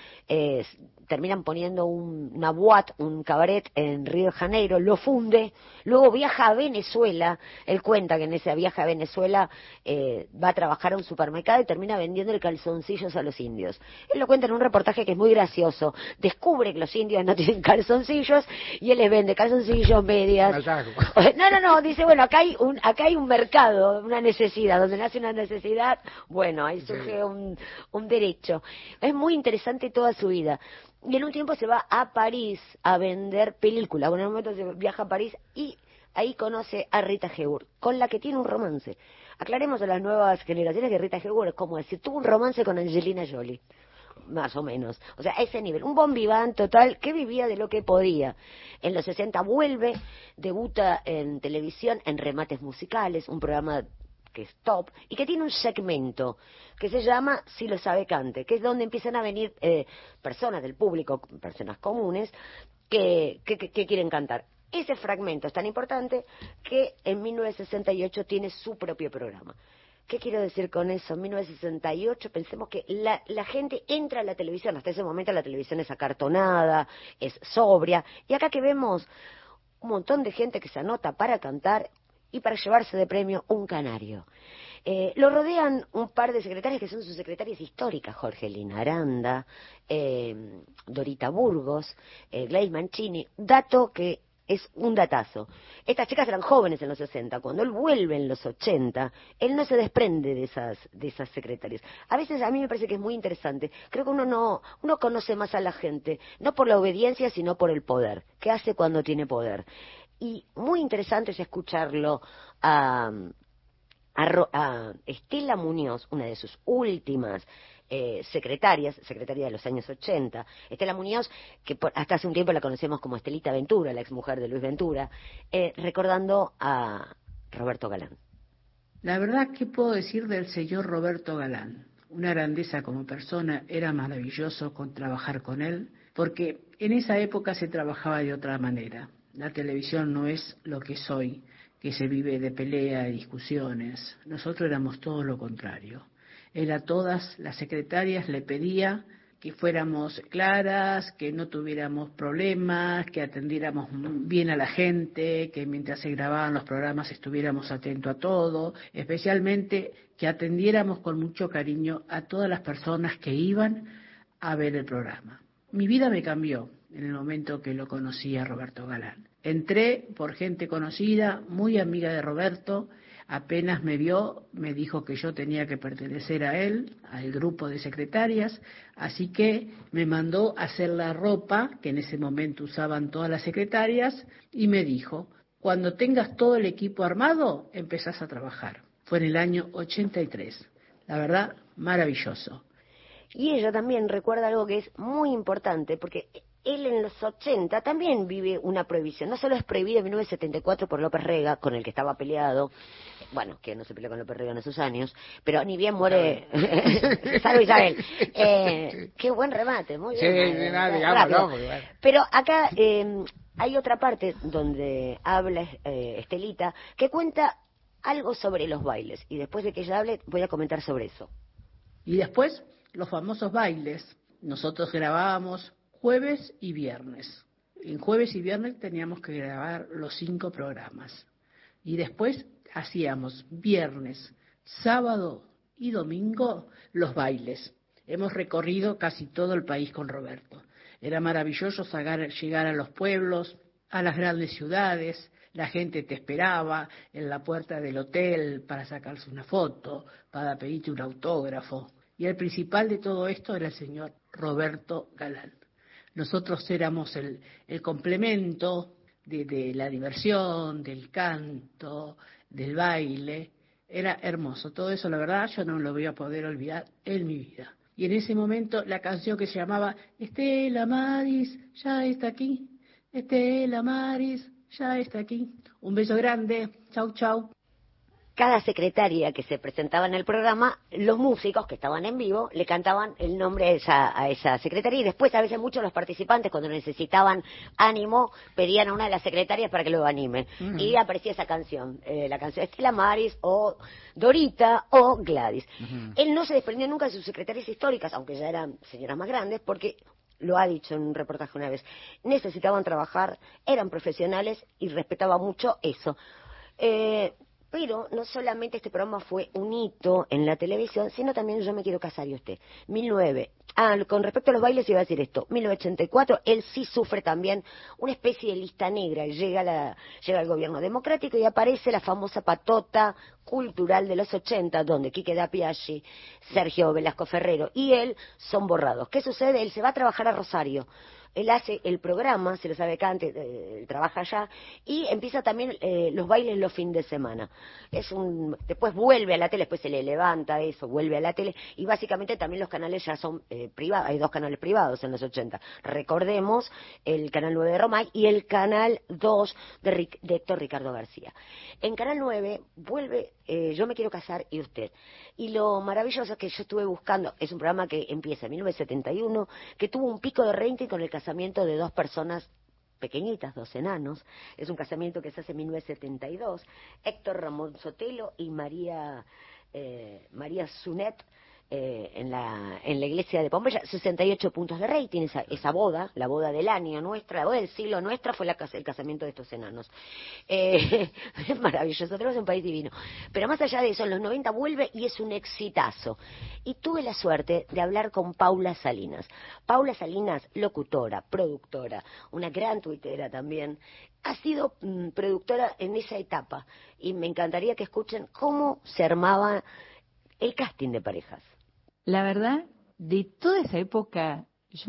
terminan poniendo una boate, un cabaret en Río de Janeiro, lo funde, luego viaja a Venezuela. Él cuenta que en ese viaje a Venezuela va a trabajar a un supermercado y termina vendiendo calzoncillos a los indios. Él lo cuenta en un reportaje que es muy gracioso. Descubre que los indios no tienen calzoncillos y él les vende calzoncillos, medias. No, dice, bueno, acá hay un mercado, una necesidad, donde nace una necesidad, bueno, ahí surge un derecho. Es muy interesante toda su vida. Y en un tiempo se va a París a vender películas. Bueno, en un momento se viaja a París y ahí conoce a Rita Hayworth, con la que tiene un romance. Aclaremos a las nuevas generaciones que Rita Hayworth es como decir, tuvo un romance con Angelina Jolie, más o menos. O sea, a ese nivel. Un bon vivant total que vivía de lo que podía. En los 60 vuelve, debuta en televisión en Remates Musicales, un programa que es top, y que tiene un segmento que se llama Si lo sabe cante, que es donde empiezan a venir personas del público, personas comunes, que quieren cantar. Ese fragmento es tan importante que en 1968 tiene su propio programa. ¿Qué quiero decir con eso? En 1968 pensemos que la gente entra a la televisión. Hasta ese momento la televisión es acartonada, es sobria, y acá que vemos un montón de gente que se anota para cantar y para llevarse de premio un canario. Lo rodean un par de secretarias que son sus secretarias históricas, Jorgelina Aranda, Dorita Burgos, Gladys Mancini, dato que es un datazo. Estas chicas eran jóvenes en los 60, cuando él vuelve en los 80, él no se desprende de esas secretarias. A veces a mí me parece que es muy interesante. Creo que uno conoce más a la gente, no por la obediencia, sino por el poder. ¿Qué hace cuando tiene poder? Y muy interesante es escucharlo a Estela Muñoz, una de sus últimas secretaria de los años 80. Estela Muñoz, que hasta hace un tiempo la conocemos como Estelita Ventura, la exmujer de Luis Ventura, recordando a Roberto Galán. La verdad, ¿qué puedo decir del señor Roberto Galán? Una grandeza como persona, era maravilloso trabajar con él, porque en esa época se trabajaba de otra manera. La televisión no es lo que es hoy, que se vive de pelea, de discusiones. Nosotros éramos todo lo contrario. Él a todas las secretarias le pedía que fuéramos claras, que no tuviéramos problemas, que atendiéramos bien a la gente, que mientras se grababan los programas estuviéramos atentos a todo, especialmente que atendiéramos con mucho cariño a todas las personas que iban a ver el programa. Mi vida me cambió en el momento que lo conocí a Roberto Galán. Entré por gente conocida, muy amiga de Roberto. Apenas me vio, me dijo que yo tenía que pertenecer a él, al grupo de secretarias, así que me mandó a hacer la ropa que en ese momento usaban todas las secretarias y me dijo, cuando tengas todo el equipo armado, empezás a trabajar. Fue en el año 83. La verdad, maravilloso. Y ella también recuerda algo que es muy importante, porque él en los 80 también vive una prohibición. No solo es prohibido en 1974 por López Rega, con el que estaba peleado, bueno, que no se peleó con López Rega en esos años, pero ni bien muere salvo Isabel. Qué buen remate, muy bien. Sí, digámoslo. Pero acá hay otra parte donde habla Estelita, que cuenta algo sobre los bailes. Y después de que ella hable, voy a comentar sobre eso. Y después, los famosos bailes. Nosotros grabábamos jueves y viernes. En jueves y viernes teníamos que grabar los 5 programas. Y después hacíamos viernes, sábado y domingo los bailes. Hemos recorrido casi todo el país con Roberto. Era maravilloso llegar a los pueblos, a las grandes ciudades. La gente te esperaba en la puerta del hotel para sacarse una foto, para pedirte un autógrafo. Y el principal de todo esto era el señor Roberto Galán. Nosotros éramos el complemento de la diversión, del canto, del baile. Era hermoso. Todo eso, la verdad, yo no lo voy a poder olvidar en mi vida. Y en ese momento la canción que se llamaba Estela Maris ya está aquí. Estela Maris ya está aquí. Un beso grande. Chau, chau. Cada secretaria que se presentaba en el programa, los músicos que estaban en vivo le cantaban el nombre a esa secretaria, y después a veces muchos los participantes, cuando necesitaban ánimo, pedían a una de las secretarias para que lo anime. Y aparecía esa canción, la canción de Estela Maris o Dorita o Gladys. Él no se desprendió nunca de sus secretarias históricas, aunque ya eran señoras más grandes, porque lo ha dicho en un reportaje una vez, necesitaban trabajar, eran profesionales y respetaba mucho eso. Pero no solamente este programa fue un hito en la televisión, sino también Yo me quiero casar y usted. Con respecto a los bailes iba a decir esto, 1984, él sí sufre también una especie de lista negra. Llega el gobierno democrático y aparece la famosa patota cultural de los 80, donde Quique da Piaggi, Sergio Velasco Ferrero y él son borrados. ¿Qué sucede? Él se va a trabajar a Rosario. Él hace el programa, se lo sabe acá, trabaja allá, y empieza también los bailes los fines de semana. Después vuelve a la tele, después se le levanta eso, vuelve a la tele, y básicamente también los canales ya son privados, hay 2 canales privados en los 80. Recordemos el Canal 9 de Romay y el Canal 2 de Héctor Ricardo García. En Canal 9 vuelve Yo me quiero casar y usted. Y lo maravilloso es que yo estuve buscando, es un programa que empieza en 1971, que tuvo un pico de rating con el casamiento de 2 personas pequeñitas, 2 enanos. Es un casamiento que se hace en 1972. Héctor Ramón Sotelo y María Zunet, en la iglesia de Pompeya, 68 puntos de rating, esa boda, la boda del año nuestra, la boda del siglo nuestra, fue el casamiento de estos enanos. Es maravilloso, tenemos un país divino. Pero más allá de eso, en los 90 vuelve y es un exitazo. Y tuve la suerte de hablar con Paula Salinas. Paula Salinas, locutora, productora, una gran tuitera también, ha sido productora en esa etapa. Y me encantaría que escuchen cómo se armaba el casting de parejas. La verdad, de toda esa época,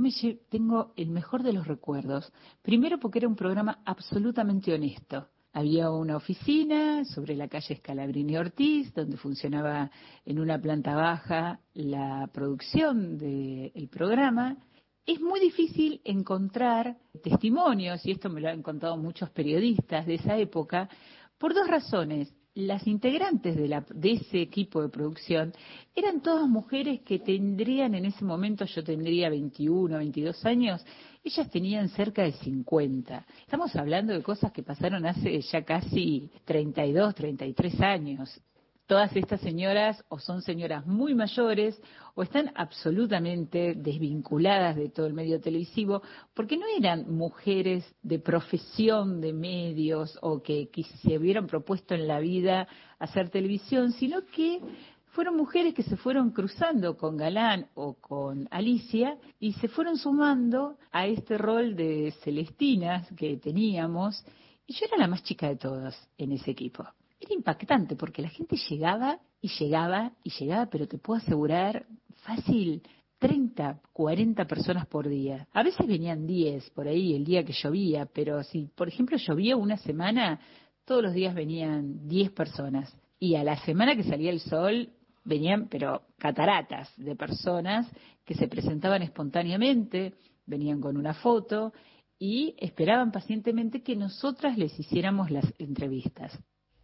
tengo el mejor de los recuerdos. Primero porque era un programa absolutamente honesto. Había una oficina sobre la calle Scalabrini Ortiz, donde funcionaba en una planta baja la producción del programa. Es muy difícil encontrar testimonios, y esto me lo han contado muchos periodistas de esa época, por 2 razones. Las integrantes de ese equipo de producción eran todas mujeres que tendrían en ese momento, yo tendría 21, 22 años, ellas tenían cerca de 50. Estamos hablando de cosas que pasaron hace ya casi 32, 33 años. Todas estas señoras o son señoras muy mayores o están absolutamente desvinculadas de todo el medio televisivo, porque no eran mujeres de profesión de medios o que se hubieran propuesto en la vida hacer televisión, sino que fueron mujeres que se fueron cruzando con Galán o con Alicia y se fueron sumando a este rol de Celestinas que teníamos, y yo era la más chica de todas en ese equipo. Era impactante porque la gente llegaba y llegaba y llegaba, pero te puedo asegurar, fácil, 30, 40 personas por día. A veces venían 10 por ahí el día que llovía, pero si, por ejemplo, llovía una semana, todos los días venían 10 personas. Y a la semana que salía el sol, venían, pero cataratas de personas que se presentaban espontáneamente, venían con una foto y esperaban pacientemente que nosotras les hiciéramos las entrevistas.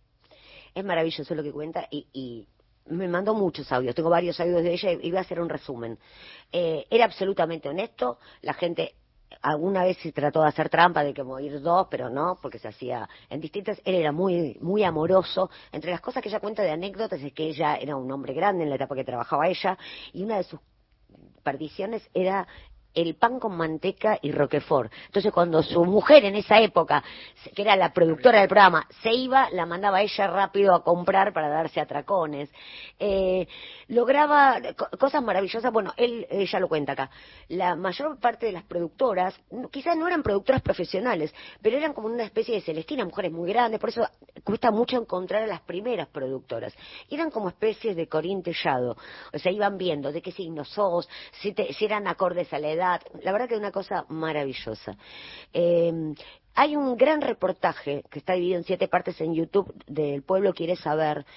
Es maravilloso lo que cuenta y me mandó muchos audios, tengo varios audios de ella y voy a hacer un resumen. Era absolutamente honesto, la gente alguna vez se trató de hacer trampa de como ir dos, pero no, porque se hacía en distintas. Él era muy, muy amoroso. Entre las cosas que ella cuenta de anécdotas es que ella era un hombre grande en la etapa que trabajaba ella, y una de sus perdiciones era el pan con manteca y roquefort. Entonces, cuando su mujer en esa época, que era la productora del programa, se iba, la mandaba ella rápido a comprar para darse atracones. Lograba cosas maravillosas. Bueno, ella lo cuenta acá. La mayor parte de las productoras, quizás no eran productoras profesionales, pero eran como una especie de Celestina, mujeres muy grandes, por eso cuesta mucho encontrar a las primeras productoras. Eran como especies de Corín Tellado. O sea, iban viendo de qué signo sos, si eran acordes a la edad. La verdad que es una cosa maravillosa. Hay un gran reportaje que está dividido en 7 partes en YouTube del Pueblo Quiere Saber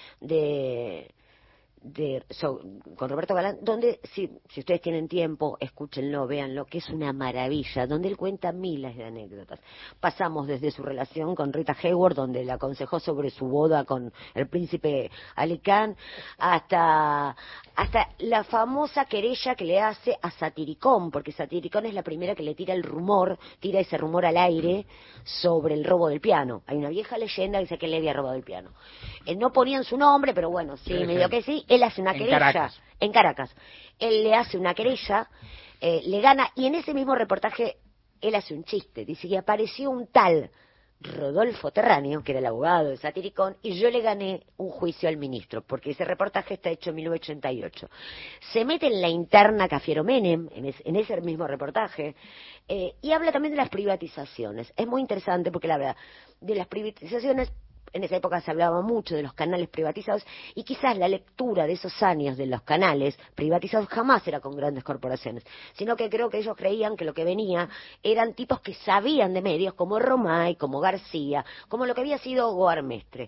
con Roberto Galán, donde si ustedes tienen tiempo, escúchenlo, véanlo, que es una maravilla, donde él cuenta miles de anécdotas. Pasamos desde su relación con Rita Hayworth, donde le aconsejó sobre su boda con el príncipe Ali Khan, hasta la famosa querella que le hace a Satiricón, porque Satiricón es la primera que le tira ese rumor al aire sobre el robo del piano. Hay una vieja leyenda que dice que le había robado el piano. No ponían su nombre, pero bueno, sí, medio que sí. Él hace una querella en Caracas. Él le hace una querella, le gana, y en ese mismo reportaje él hace un chiste. Dice que apareció un tal Rodolfo Terráneo, que era el abogado de Satiricón, y yo le gané un juicio al ministro, porque ese reportaje está hecho en 1988. Se mete en la interna Cafiero Menem, en ese mismo reportaje, y habla también de las privatizaciones. Es muy interesante porque la verdad, de las privatizaciones, en esa época se hablaba mucho de los canales privatizados, y quizás la lectura de esos años de los canales privatizados jamás era con grandes corporaciones, sino que creo que ellos creían que lo que venía eran tipos que sabían de medios, como Romay, como García, como lo que había sido Goarmestre.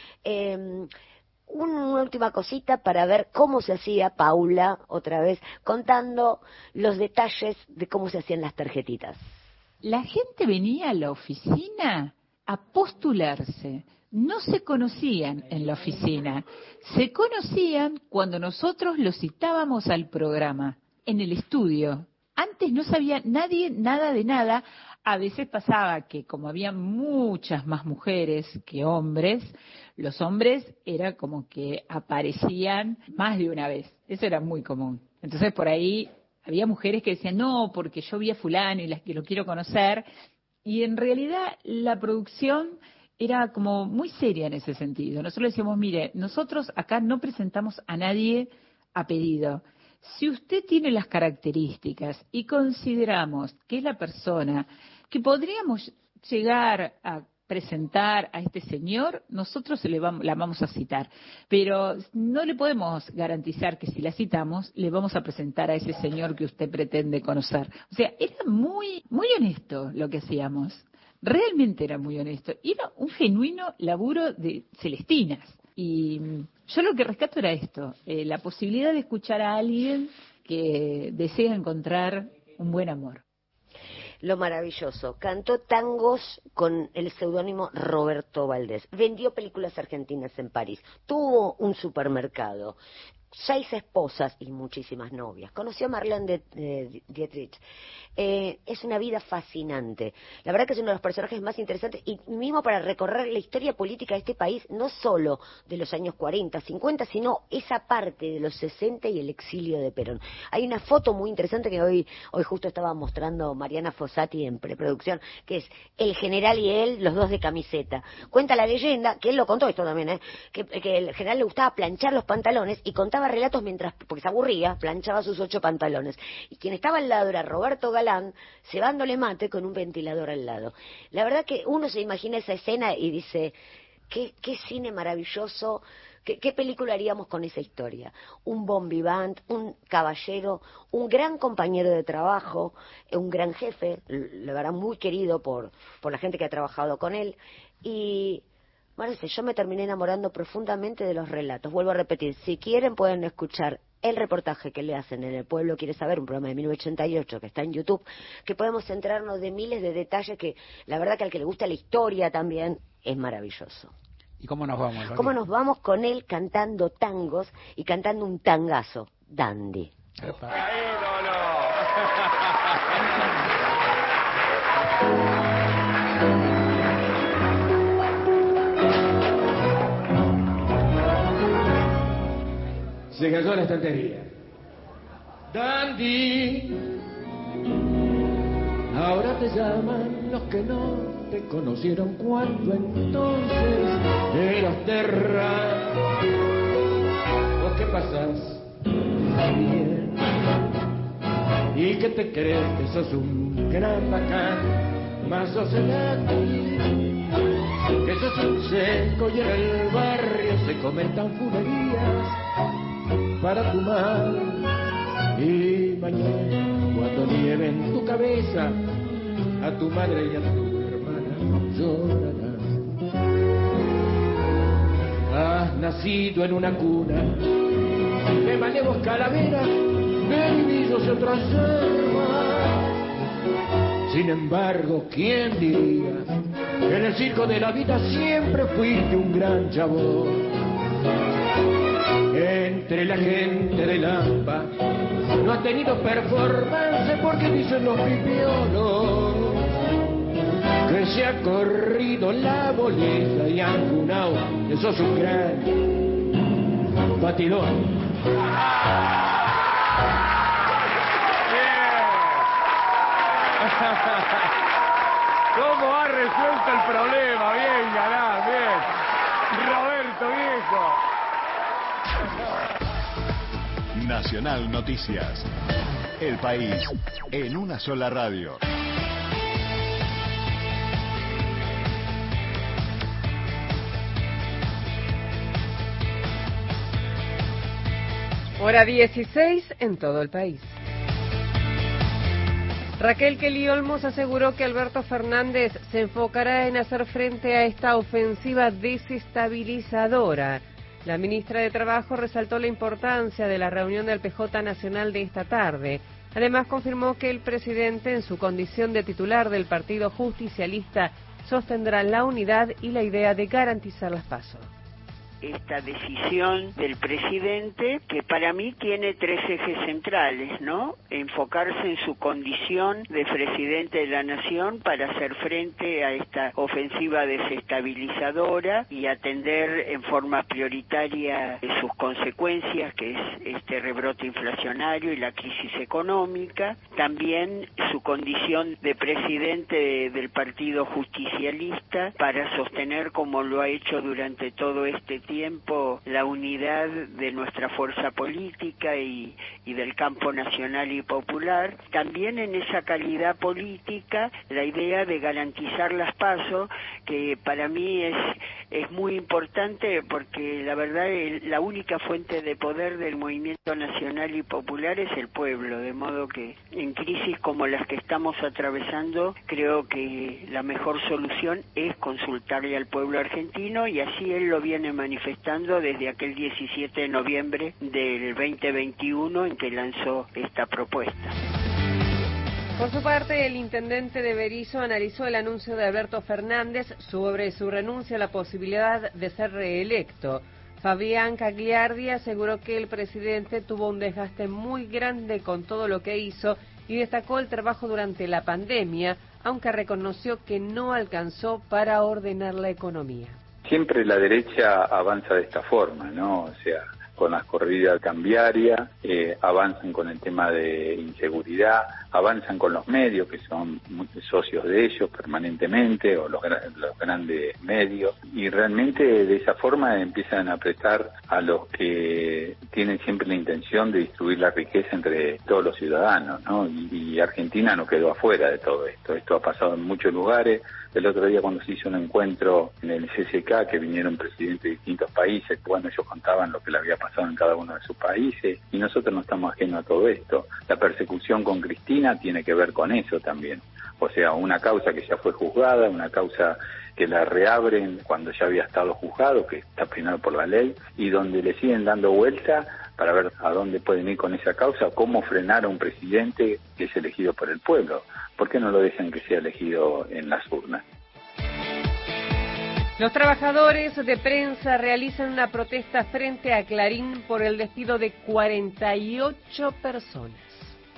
Una última cosita para ver cómo se hacía, Paula, otra vez, contando los detalles de cómo se hacían las tarjetitas. La gente venía a la oficina a postularse. No se conocían en la oficina, se conocían cuando nosotros los citábamos al programa, en el estudio. Antes no sabía nadie nada de nada. A veces pasaba que como había muchas más mujeres que hombres, los hombres era como que aparecían más de una vez. Eso era muy común. Entonces por ahí había mujeres que decían, no, porque yo vi a fulano y las que lo quiero conocer. Y en realidad la producción era como muy seria en ese sentido. Nosotros decíamos, mire, nosotros acá no presentamos a nadie a pedido. Si usted tiene las características y consideramos que es la persona que podríamos llegar a presentar a este señor, nosotros la vamos a citar. Pero no le podemos garantizar que si la citamos, le vamos a presentar a ese señor que usted pretende conocer. O sea, era muy, muy honesto lo que hacíamos. Realmente era muy honesto. Era un genuino laburo de Celestinas. Y yo lo que rescato era esto, la posibilidad de escuchar a alguien que desea encontrar un buen amor. Lo maravilloso. Cantó tangos con el seudónimo Roberto Valdés. Vendió películas argentinas en París. Tuvo un supermercado. 6 esposas y muchísimas novias. Conoció a Marlene Dietrich. Es una vida fascinante. La verdad que es uno de los personajes más interesantes, y mismo para recorrer la historia política de este país, no solo de los años 40, 50, sino esa parte de los 60 y el exilio de Perón. Hay una foto muy interesante que hoy justo estaba mostrando Mariana Fossati en preproducción, que es el general y él, los dos de camiseta. Cuenta la leyenda, que él lo contó esto también, que el general le gustaba planchar los pantalones y contaba relatos porque se aburría, planchaba sus 8 pantalones. Y quien estaba al lado era Roberto Galán, cebándole mate con un ventilador al lado. La verdad que uno se imagina esa escena y dice, qué cine maravilloso, qué película haríamos con esa historia. Un bon vivant, un caballero, un gran compañero de trabajo, un gran jefe, la verdad muy querido por la gente que ha trabajado con él. Y Marce, yo me terminé enamorando profundamente de los relatos. Vuelvo a repetir, si quieren pueden escuchar el reportaje que le hacen en El Pueblo Quiere Saber, un programa de 1988 que está en YouTube, que podemos centrarnos de miles de detalles que la verdad que al que le gusta la historia también es maravilloso. ¿Y cómo nos vamos, Loli? ¿Cómo nos vamos con él cantando tangos y cantando un tangazo? Dandy. Se cayó la estantería. Dandy, ahora te llaman los que no te conocieron cuando entonces eras terra. ¿Vos qué pasás? Bien. ¿Y que te crees que sos un gran bacán? Más sos el Andy, que sos un seco y en el barrio se comentan funerías para tu madre. Y mañana, cuando nieve en tu cabeza, a tu madre y a tu hermana llorarás. Has nacido en una cuna de malevos calaveras, de niños y otras yerbas. Sin embargo, ¿quién diría que en el circo de la vida siempre fuiste un gran chabón? Entre la gente de Lampa no has tenido performance porque dicen los pipiolos que se ha corrido la boleta y han cunao que sos un gran batidón. ¿Cómo ha resuelto el problema? Bien, Galán, bien. Roberto, viejo. Nacional Noticias. El país en una sola radio. Hora 16 en todo el país. Raquel Kelly Olmos aseguró que Alberto Fernández se enfocará en hacer frente a esta ofensiva desestabilizadora. La ministra de Trabajo resaltó la importancia de la reunión del PJ Nacional de esta tarde. Además, confirmó que el presidente, en su condición de titular del Partido Justicialista, sostendrá la unidad y la idea de garantizar las PASO. Esta decisión del presidente, que para mí tiene tres ejes centrales, ¿no? Enfocarse en su condición de presidente de la Nación para hacer frente a esta ofensiva desestabilizadora y atender en forma prioritaria sus consecuencias, que es este rebrote inflacionario y la crisis económica. También su condición de presidente del Partido Justicialista para sostener, como lo ha hecho durante todo este tiempo, la unidad de nuestra fuerza política y del campo nacional y popular. También en esa calidad política la idea de garantizar las PASO, que para mí es muy importante porque la verdad la única fuente de poder del movimiento nacional y popular es el pueblo, de modo que en crisis como las que estamos atravesando creo que la mejor solución es consultarle al pueblo argentino, y así él lo viene manifestando desde aquel 17 de noviembre del 2021 en que lanzó esta propuesta. Por su parte, el intendente de Berisso analizó el anuncio de Alberto Fernández sobre su renuncia a la posibilidad de ser reelecto. Fabián Cagliardi aseguró que el presidente tuvo un desgaste muy grande con todo lo que hizo y destacó el trabajo durante la pandemia, aunque reconoció que no alcanzó para ordenar la economía. Siempre la derecha avanza de esta forma, ¿no? O sea, con la corrida cambiaria, avanzan con el tema de inseguridad, avanzan con los medios, que son socios de ellos permanentemente, o los grandes medios, y realmente de esa forma empiezan a apretar a los que tienen siempre la intención de distribuir la riqueza entre todos los ciudadanos, ¿no? Y Argentina no quedó afuera de todo esto. Esto ha pasado en muchos lugares. El otro día, cuando se hizo un encuentro en el CCK, que vinieron presidentes de distintos países, bueno, ellos contaban lo que le había pasado en cada uno de sus países, y nosotros no estamos ajenos a todo esto. La persecución con Cristina tiene que ver con eso también. O sea, una causa que ya fue juzgada, una causa que la reabren cuando ya había estado juzgado, que está penado por la ley, y donde le siguen dando vuelta para ver a dónde pueden ir con esa causa, cómo frenar a un presidente que es elegido por el pueblo. ¿Por qué no lo dejan que sea elegido en las urnas? Los trabajadores de prensa realizan una protesta frente a Clarín por el despido de 48 personas.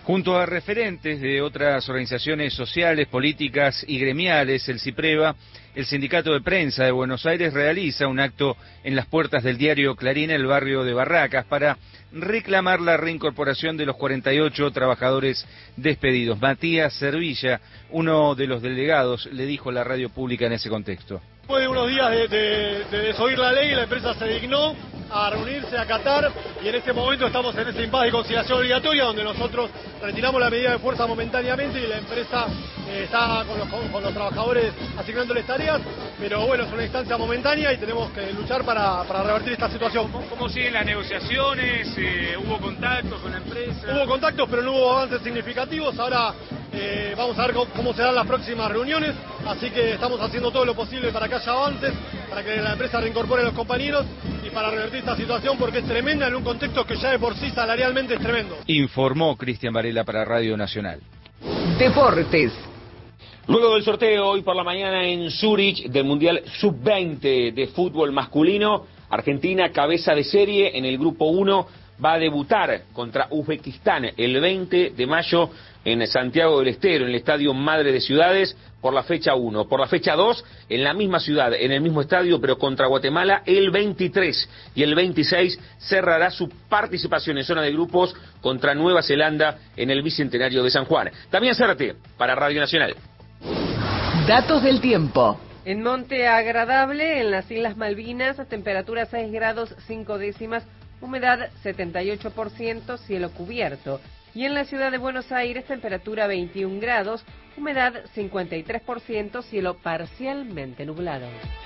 Junto a referentes de otras organizaciones sociales, políticas y gremiales, el CIPREVA, el Sindicato de Prensa de Buenos Aires, realiza un acto en las puertas del diario Clarín, en el barrio de Barracas, para reclamar la reincorporación de los 48 trabajadores despedidos. Matías Servilla, uno de los delegados, le dijo a la radio pública en ese contexto. Después de unos días de desoír la ley, la empresa se dignó a reunirse, a acatar, y en este momento estamos en ese impasse de conciliación obligatoria, donde nosotros retiramos la medida de fuerza momentáneamente y la empresa está con los trabajadores asignándoles tareas, pero bueno, es una instancia momentánea y tenemos que luchar para revertir esta situación. ¿Cómo siguen las negociaciones? ¿Hubo contactos con la empresa? Hubo contactos, pero no hubo avances significativos. Ahora vamos a ver cómo serán las próximas reuniones, así que estamos haciendo todo lo posible para que haya avances, para que la empresa reincorpore a los compañeros y para revertir esta situación, porque es tremenda en un contexto que ya de por sí salarialmente es tremendo. Informó Cristian Varela para Radio Nacional. Deportes. Luego del sorteo hoy por la mañana en Zúrich del Mundial Sub-20 de fútbol masculino, Argentina, cabeza de serie en el grupo 1, va a debutar contra Uzbekistán el 20 de mayo en Santiago del Estero, en el Estadio Madre de Ciudades, por la fecha 1. Por la fecha 2, en la misma ciudad, en el mismo estadio, pero contra Guatemala el 23. Y el 26 cerrará su participación en zona de grupos contra Nueva Zelanda en el Bicentenario de San Juan. También Zárate, para Radio Nacional. Datos del tiempo. En Monte Agradable, en las Islas Malvinas, temperatura 6 grados 5 décimas, humedad 78%, cielo cubierto. Y en la ciudad de Buenos Aires, temperatura 21 grados, humedad 53%, cielo parcialmente nublado.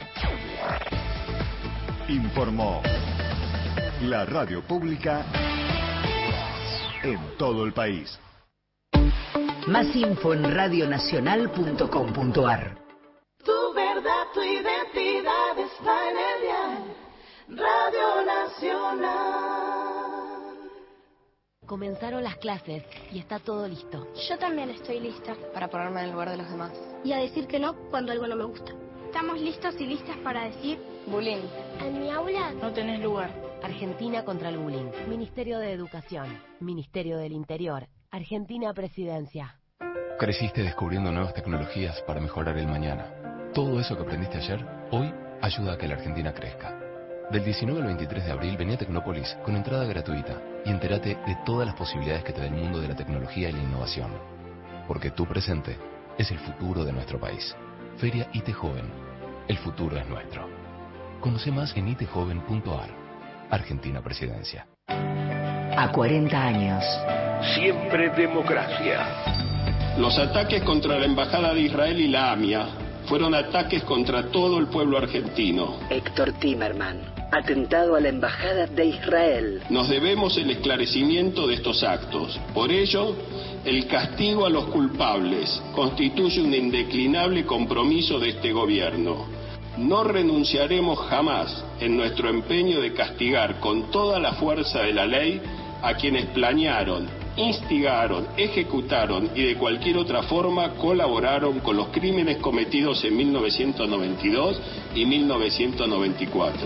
Informó la radio pública en todo el país. Más info en radionacional.com.ar. Tu verdad, tu identidad está en el dial. Radio Nacional. Comenzaron las clases y está todo listo. Yo también estoy lista para ponerme en el lugar de los demás. y a decir que no cuando algo no me gusta. Estamos listos y listas para decir Bullying. en mi aula No tenés lugar. Argentina contra el bullying. Ministerio de Educación. Ministerio del Interior. Argentina Presidencia. Creciste descubriendo nuevas tecnologías para mejorar el mañana. Todo eso que aprendiste ayer, hoy ayuda a que la Argentina crezca. Del 19 al 23 de abril vení a Tecnópolis con entrada gratuita y entérate de todas las posibilidades que te da el mundo de la tecnología y la innovación. Porque tu presente es el futuro de nuestro país. Feria IT Joven. El futuro es nuestro. Conoce más en itjoven.ar. Argentina Presidencia. A 40 años. Siempre democracia. Los ataques contra la Embajada de Israel y la AMIA fueron ataques contra todo el pueblo argentino. Héctor Timerman. Atentado a la Embajada de Israel. Nos debemos el esclarecimiento de estos actos. Por ello, el castigo a los culpables constituye un indeclinable compromiso de este gobierno. No renunciaremos jamás en nuestro empeño de castigar con toda la fuerza de la ley a quienes planearon, instigaron, ejecutaron y de cualquier otra forma colaboraron con los crímenes cometidos en 1992 y 1994.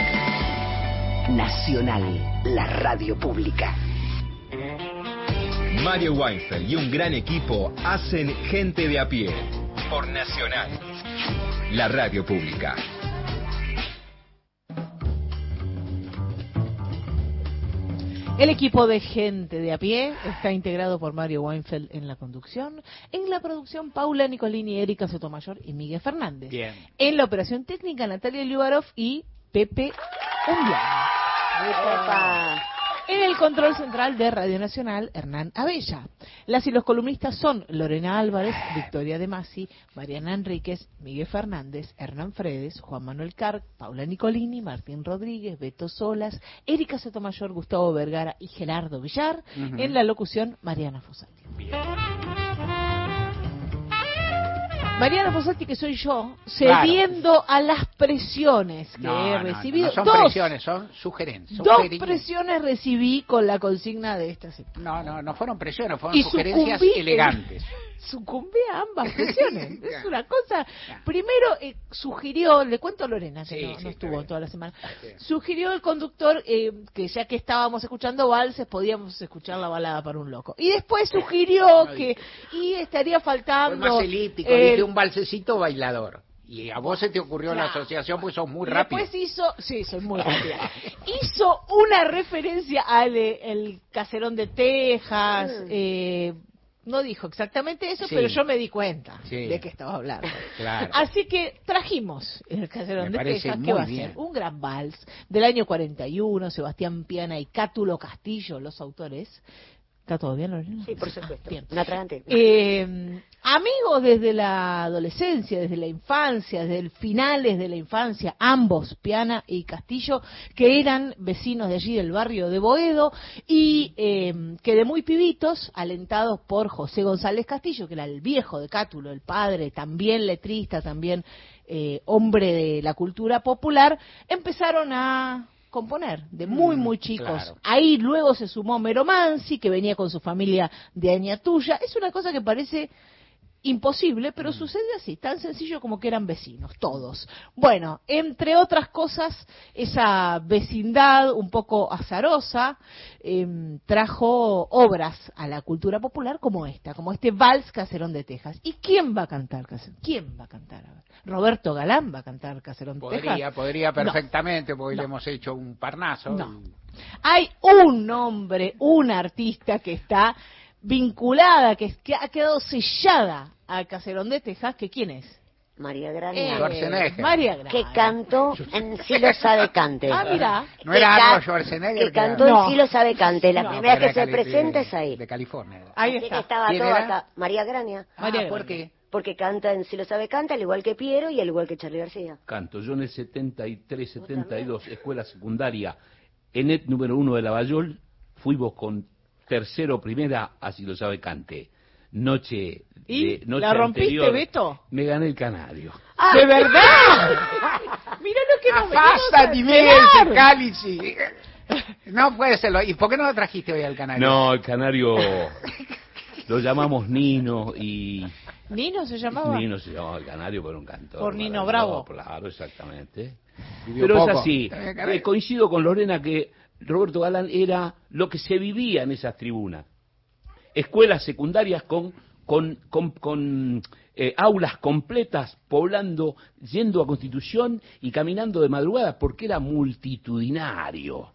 Nacional, la radio pública. Mario Weinfeld y un gran equipo hacen Gente de a pie por Nacional, la radio pública. El equipo de Gente de a pie está integrado por Mario Weinfeld en la conducción, en la producción Paula Nicolini, Erika Sotomayor y Miguel Fernández. Bien. En la operación técnica Natalia Liubarov y Pepe Undiano. En el control central de Radio Nacional, Hernán Abella. Las y los columnistas son Lorena Álvarez, Victoria De Masi, Mariana Enríquez, Miguel Fernández, Hernán Fredes, Juan Manuel Carc, Paula Nicolini, Martín Rodríguez, Beto Solas, Erika Sotomayor, Gustavo Vergara y Gerardo Villar. En la locución, Mariana Fossati. Mariana Fossati, que soy yo, cediendo a las presiones que he recibido. No son presiones, son sugerencias. Dos presiones recibí con la consigna de esta semana. No fueron presiones, fueron sugerencias elegantes. sucumbí a ambas versiones. Es una cosa. Primero sugirió, le cuento a Lorena, que no estuvo toda la semana, sugirió el conductor que ya que estábamos escuchando valses, podíamos escuchar la balada para un loco. Y después sugirió que estaría faltando... Fue más elíptico, dije un valsecito bailador. Y a vos se te ocurrió la asociación, pues sos muy rápido. Después soy muy rápida. Hizo una referencia al el Caserón de Texas. No dijo exactamente eso, pero yo me di cuenta de que estaba hablando. Claro. Así que trajimos el Caserón de Texas, que va a ser un gran vals del año 41, Sebastián Piana y Cátulo Castillo, los autores. ¿Está todo bien, Lorena? Sí, por supuesto. Bien. Un atragante. Amigos desde la adolescencia, desde la infancia, desde el finales de la infancia, ambos, Piana y Castillo, que eran vecinos de allí del barrio de Boedo y que de muy pibitos, alentados por José González Castillo, que era el viejo de Cátulo, el padre, también letrista, también hombre de la cultura popular, empezaron a componer de muy chicos. Claro. Ahí luego se sumó Mero Mansi, que venía con su familia de Añatuya. Es una cosa que parece imposible, pero sucede así, tan sencillo como que eran vecinos, todos. Bueno, entre otras cosas, esa vecindad un poco azarosa trajo obras a la cultura popular como esta, como este Vals Caserón de Texas. ¿Y quién va a cantar Caserón? ¿Quién va a cantar? A ver, ¿Roberto Galán va a cantar Caserón de Texas? Podría perfectamente, porque le hemos hecho un parnaso. No. Hay un hombre, un artista que está vinculada, que ha quedado sellada al Caserón de Texas, que ¿quién es? María Graña. María Graña. Que cantó en Sí lo sabe cante. Ah, mira. No era Arnold Schwarzenegger. Que cantó en Sí lo sabe cante. La primera que se presenta es ahí. De California. Ahí Así está. que estaba ¿Quién toda era? acá. María Graña. ¿Por qué? Porque canta en Sí lo sabe cante, al igual que Piero y al igual que Charly García. Canto. Yo en el 73, 72, escuela secundaria, ENET número 1 de Lavallol, fuimos con tercero primera, así lo sabe cante. Noche ¿La rompiste, anterior, Beto? me gané el canario. ¿De verdad? Mira lo que nos ¡Basta, venimos Miguel, a enterar. cálice! No puede serlo. ¿Y por qué no lo trajiste hoy al canario? No, el canario lo llamamos Nino y... ¿Nino se llamaba? Nino se llamaba el canario, pero un cantor. Por Nino maravilloso, Bravo. Claro, exactamente. Vivió Pero poco. es así. Coincido con Lorena que Roberto Galán era lo que se vivía en esas tribunas. Escuelas secundarias con aulas completas, poblando, yendo a Constitución y caminando de madrugada, porque era multitudinario.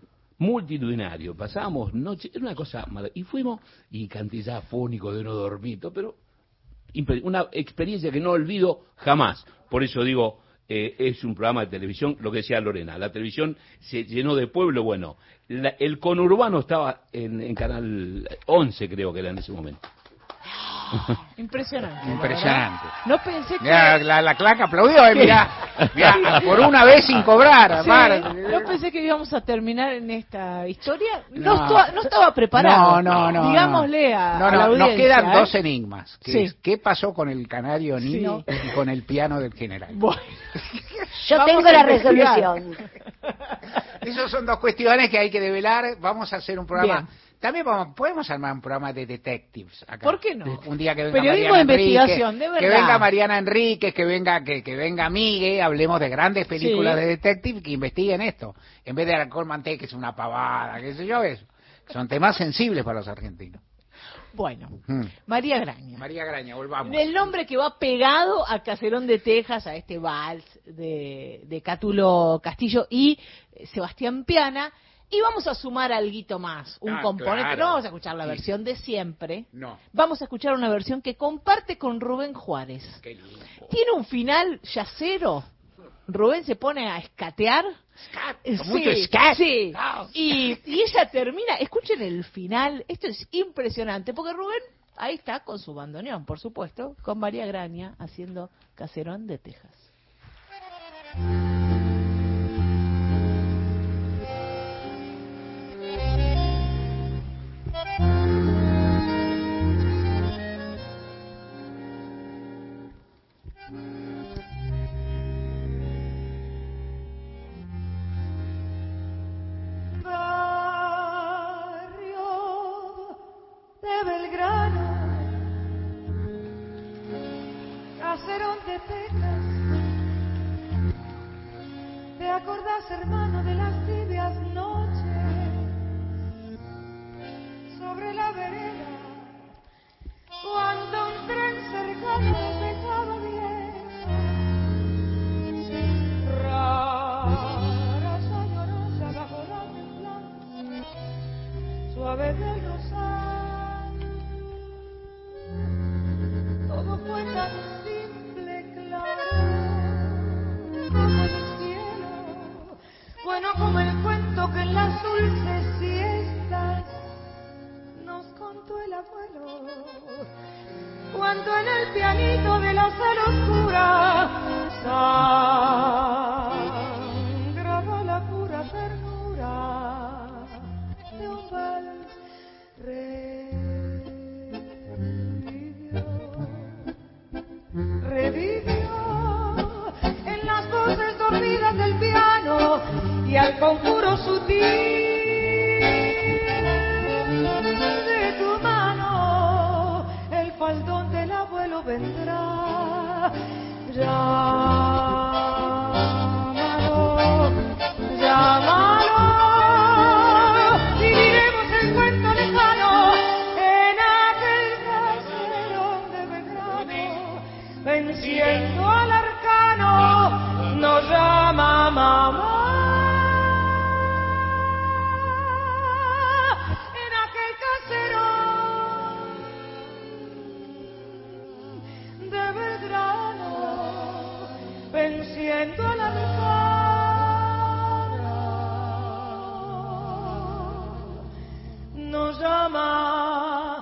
Pasábamos noche, era una cosa mala. Y fuimos, y canté ya afónico de no dormir, pero una experiencia que no olvido jamás. Por eso digo, es un programa de televisión, lo que decía Lorena, la televisión se llenó de pueblo, bueno, el conurbano estaba en Canal 11, creo que era en ese momento. Impresionante. Impresionante. No pensé que... Mirá, la claca aplaudió, mirá, por una vez sin cobrar. Sí, no pensé que íbamos a terminar en esta historia. No. No estaba preparado. No. Digámosle a la audiencia. Nos quedan dos enigmas. Que Sí. es, ¿qué pasó con el canario Nino y con el piano del general? Bueno. Yo Vamos tengo a la investigar. resolución. Esas son dos cuestiones que hay que develar. Vamos a hacer un programa... Bien. También podemos armar un programa de detectives acá. ¿Por qué no? Un día que venga Periodismo Mariana de investigación, Enríquez, de verdad. que venga Mariana Enríquez, que venga Miguel, hablemos de grandes películas Sí. de detective que investiguen esto. En vez de alcohol manteca, que es una pavada, qué sé yo, eso. Son temas sensibles para los argentinos. Bueno, María Graña. María Graña, volvamos. El nombre que va pegado a Caserón de Texas, a este vals de Cátulo Castillo y Sebastián Piana. Y vamos a sumar alguito más, un componente. Claro. No vamos a escuchar la versión de siempre. No. Vamos a escuchar una versión que comparte con Rubén Juárez. Qué lindo. Tiene un final yacero. Rubén se pone a escatear. Con mucho scat. Sí. Y ella termina. Escuchen el final. Esto es impresionante porque Rubén ahí está con su bandoneón, por supuesto, con María Graña haciendo Caserón de Texas. De Belgrano, Carnaval de Texas. ¿Te acordás, hermano, de las tibias noches sobre la vereda, cuando un tren cercano nos dejaba bien? Rara sonorosa bajo la temblante suave del rosal. Todo fue tan simple, claro, como el cielo, bueno como el cuento que en las dulces siestas nos contó el abuelo, cuando en el pianito de la sala oscura sangraba la pura ternura de un vals. Revivió en las voces dormidas del piano y al conjuro sutil de tu mano el faldón del abuelo vendrá. Llámalo, llámalo, viviremos el cuento lejano en aquel caserón de Belgrano, venciendo al arcano, nos llama mamá. En aquel caserón de Belgrano, venciendo al arcano, nos llama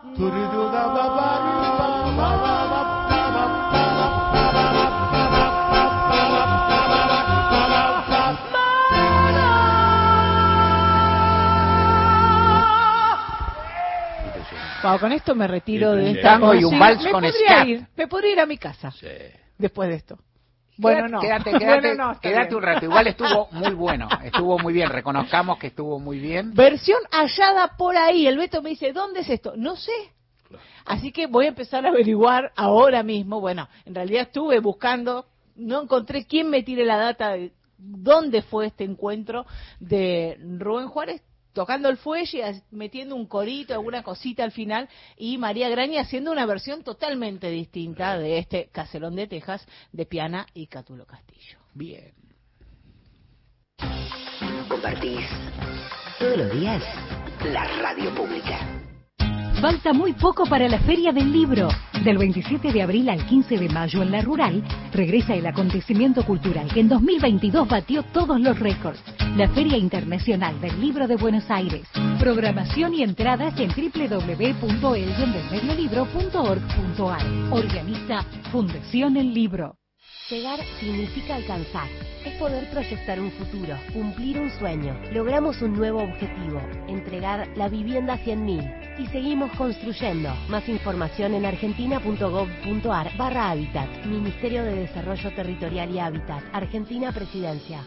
Wow, con esto me retiro de esta tango y un vals con scat. Me podría ir a mi casa después de esto. Bueno, no. Quédate un rato. Igual estuvo muy bueno, estuvo muy bien. Reconozcamos que estuvo muy bien. Versión hallada por ahí. El Beto me dice, ¿dónde es esto? No sé. Así que voy a empezar a averiguar ahora mismo. Bueno, en realidad estuve buscando, no encontré quién me tire la data de dónde fue este encuentro de Rubén Juárez tocando el fuelle, metiendo un corito, alguna cosita al final, y María Graña haciendo una versión totalmente distinta de este Caserón de Texas de Piana y Cátulo Castillo. Bien. Compartís todos los días la radio pública. Falta muy poco para la Feria del Libro. Del 27 de abril al 15 de mayo en La Rural, regresa el acontecimiento cultural que en 2022 batió todos los récords. La Feria Internacional del Libro de Buenos Aires. Programación y entradas en www.eldelmediolibro.org.ar. Organiza Fundación El Libro. Llegar significa alcanzar. Es poder proyectar un futuro, cumplir un sueño. Logramos un nuevo objetivo, entregar la vivienda a 100.000. Y seguimos construyendo. Más información en argentina.gov.ar/hábitat. Ministerio de Desarrollo Territorial y Hábitat. Argentina Presidencia.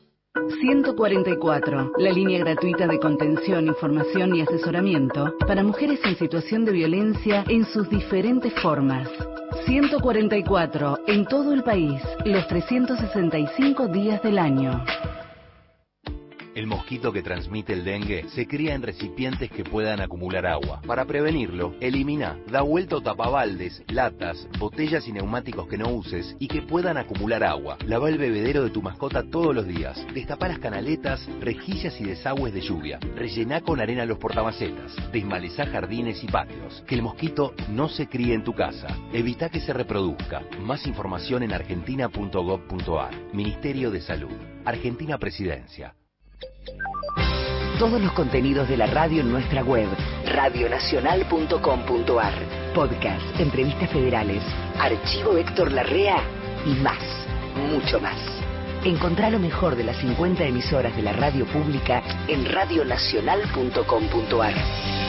144, la línea gratuita de contención, información y asesoramiento para mujeres en situación de violencia en sus diferentes formas. 144, en todo el país, los 365 días del año. El mosquito que transmite el dengue se cría en recipientes que puedan acumular agua. Para prevenirlo, elimina, da vuelta o tapabaldes, latas, botellas y neumáticos que no uses y que puedan acumular agua. Lava el bebedero de tu mascota todos los días. Destapa las canaletas, rejillas y desagües de lluvia. Rellená con arena los portamacetas. Desmalezá jardines y patios. Que el mosquito no se críe en tu casa. Evita que se reproduzca. Más información en argentina.gov.ar. Ministerio de Salud. Argentina Presidencia. Todos los contenidos de la radio en nuestra web, radionacional.com.ar. Podcast, entrevistas federales, archivo Héctor Larrea y más, mucho más. Encontrá lo mejor de las 50 emisoras de la radio pública en radionacional.com.ar.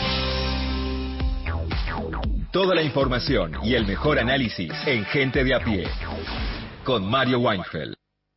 Toda la información y el mejor análisis en Gente de a Pie. Con Mario Weinfeld.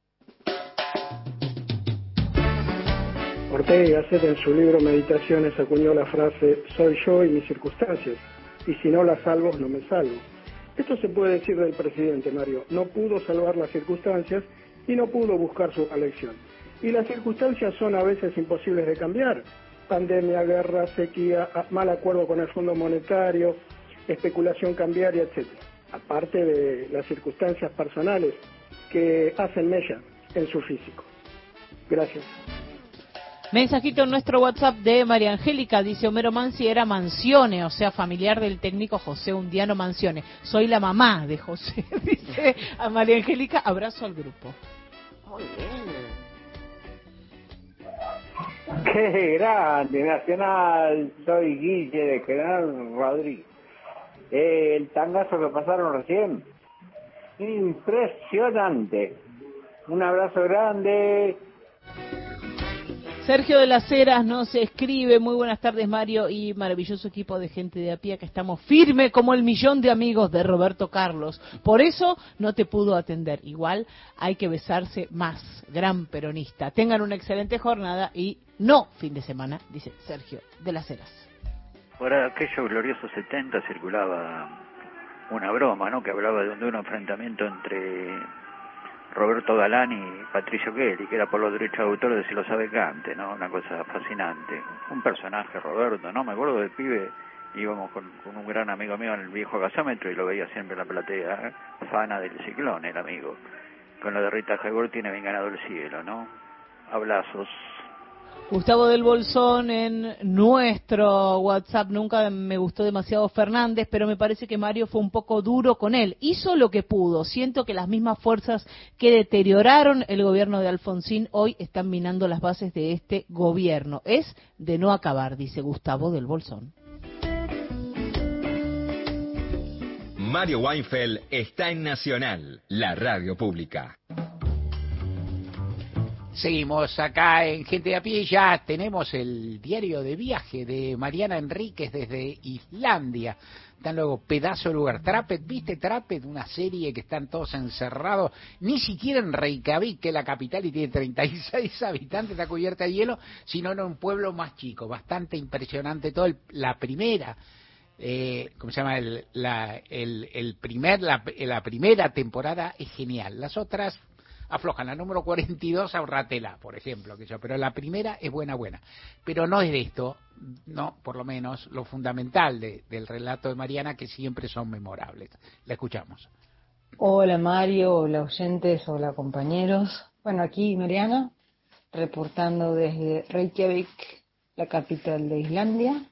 Ortega y Gasset en su libro Meditaciones acuñó la frase "soy yo y mis circunstancias, y si no las salvo, no me salvo". Esto se puede decir del presidente, Mario. No pudo salvar las circunstancias y no pudo buscar su elección. Y las circunstancias son a veces imposibles de cambiar. Pandemia, guerra, sequía, mal acuerdo con el Fondo Monetario, especulación cambiaria, etc. Aparte de las circunstancias personales que hacen mella en su físico. Gracias. Mensajito en nuestro WhatsApp de María Angélica, dice Homero Mansi era Mancione, o sea, familiar del técnico José Undiano Mancione. Soy la mamá de José, dice a María Angélica, abrazo al grupo. Muy bien. ¡Qué grande, Nacional! Soy Guille de General Rodríguez. El tangazo que pasaron recién, impresionante. Un abrazo grande. Sergio de las Heras nos escribe, muy buenas tardes Mario y maravilloso equipo de gente de a pie, que estamos firme como el millón de amigos de Roberto Carlos. Por eso no te pudo atender. Igual hay que besarse más, gran peronista. Tengan una excelente jornada y no fin de semana, dice Sergio de las Heras. Por aquellos gloriosos 70 circulaba una broma, ¿no? Que hablaba de un enfrentamiento entre Roberto Galán y Patricio Kelly, que era por los derechos de autor de Si lo sabe Cante, ¿no? Una cosa fascinante. Un personaje, Roberto, ¿no? Me acuerdo del pibe, íbamos con un gran amigo mío en el viejo gasómetro y lo veía siempre en la platea, ¿eh? Fana del Ciclón, el amigo. Con la de Rita Hayworth tiene bien ganado el cielo, ¿no? Abrazos. Gustavo del Bolsón en nuestro WhatsApp, nunca me gustó demasiado Fernández, pero me parece que Mario fue un poco duro con él. Hizo lo que pudo. Siento que las mismas fuerzas que deterioraron el gobierno de Alfonsín hoy están minando las bases de este gobierno. Es de no acabar, dice Gustavo del Bolsón. Mario Weinfeld está en Nacional, la radio pública. Seguimos acá en Gente de a Pie, ya tenemos el diario de viaje de Mariana Enríquez desde Islandia. Están luego pedazo de lugar. Trapped, ¿viste Trapped? Una serie que están todos encerrados, ni siquiera en Reykjavik, que es la capital y tiene 36 habitantes, está cubierta de hielo, sino en un pueblo más chico, bastante impresionante todo. La primera, ¿cómo se llama? La primera temporada es genial, las otras aflojan. La número 42, ahorratela, por ejemplo, pero la primera es buena. Pero no es de esto, no, por lo menos, lo fundamental del relato de Mariana, que siempre son memorables. La escuchamos. Hola Mario, hola oyentes, hola compañeros. Bueno, aquí Mariana, reportando desde Reykjavik, la capital de Islandia.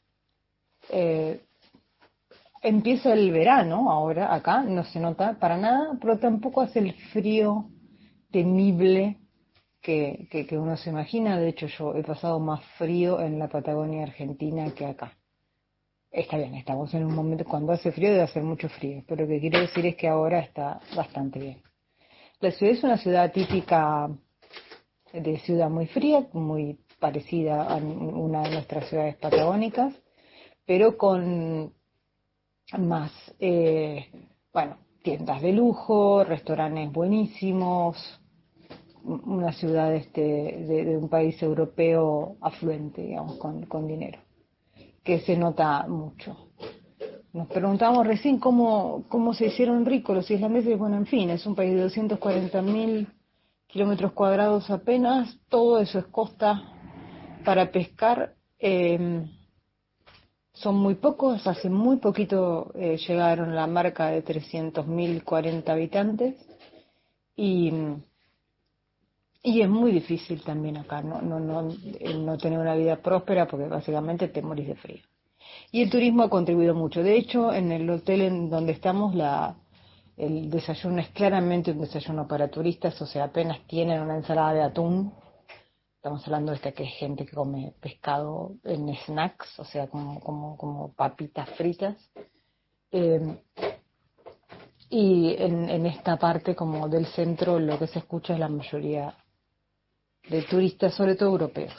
Empieza el verano ahora, acá, no se nota para nada, pero tampoco hace el frío temible que uno se imagina. De hecho, yo he pasado más frío en la Patagonia Argentina que acá. Está bien, estamos en un momento cuando hace frío, debe hacer mucho frío, pero lo que quiero decir es que ahora está bastante bien. La ciudad es una ciudad típica de ciudad muy fría, muy parecida a una de nuestras ciudades patagónicas, pero con más, tiendas de lujo, restaurantes buenísimos, una ciudad de un país europeo afluente, digamos, con dinero, que se nota mucho. Nos preguntábamos recién cómo se hicieron ricos los islandeses. Bueno, en fin, es un país de 240.000 kilómetros cuadrados apenas, todo eso es costa para pescar. Son muy pocos, hace muy poquito llegaron a la marca de 300.040 habitantes y es muy difícil también acá no tener una vida próspera porque básicamente te morís de frío. Y el turismo ha contribuido mucho. De hecho, en el hotel en donde estamos, el desayuno es claramente un desayuno para turistas, o sea, apenas tienen una ensalada de atún. Estamos hablando de que es gente que come pescado en snacks, o sea, como papitas fritas. Y en esta parte como del centro lo que se escucha es la mayoría de turistas, sobre todo europeos.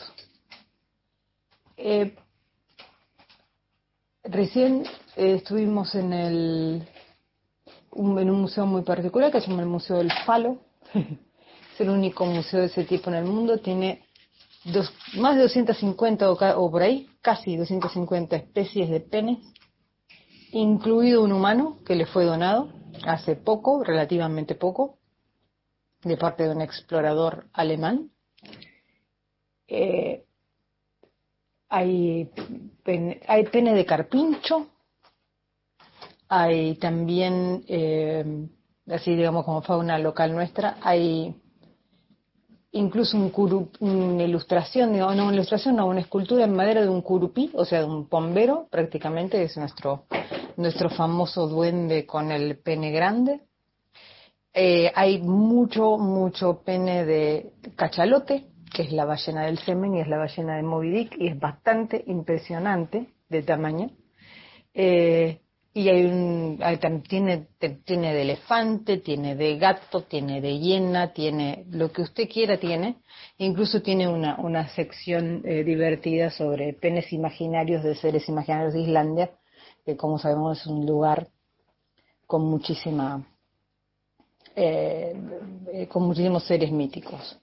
Recién estuvimos en un museo muy particular que se llama el Museo del Falo. Es el único museo de ese tipo en el mundo. Tiene más de 250 o por ahí, casi 250 especies de penes. incluido un humano que le fue donado hace poco, relativamente poco, de parte de un explorador alemán. Hay pene de carpincho, hay también, así digamos como fauna local nuestra, hay incluso una ilustración, una escultura en madera de un curupí, o sea, de un pombero, prácticamente, es nuestro famoso duende con el pene grande. Hay mucho pene de cachalote, que es la ballena del semen y es la ballena de Moby Dick, y es bastante impresionante de tamaño. Y tiene de elefante, tiene de gato, tiene de hiena, tiene lo que usted quiera tiene. Incluso tiene una sección divertida sobre penes imaginarios de seres imaginarios de Islandia, que como sabemos es un lugar con muchísimos seres míticos.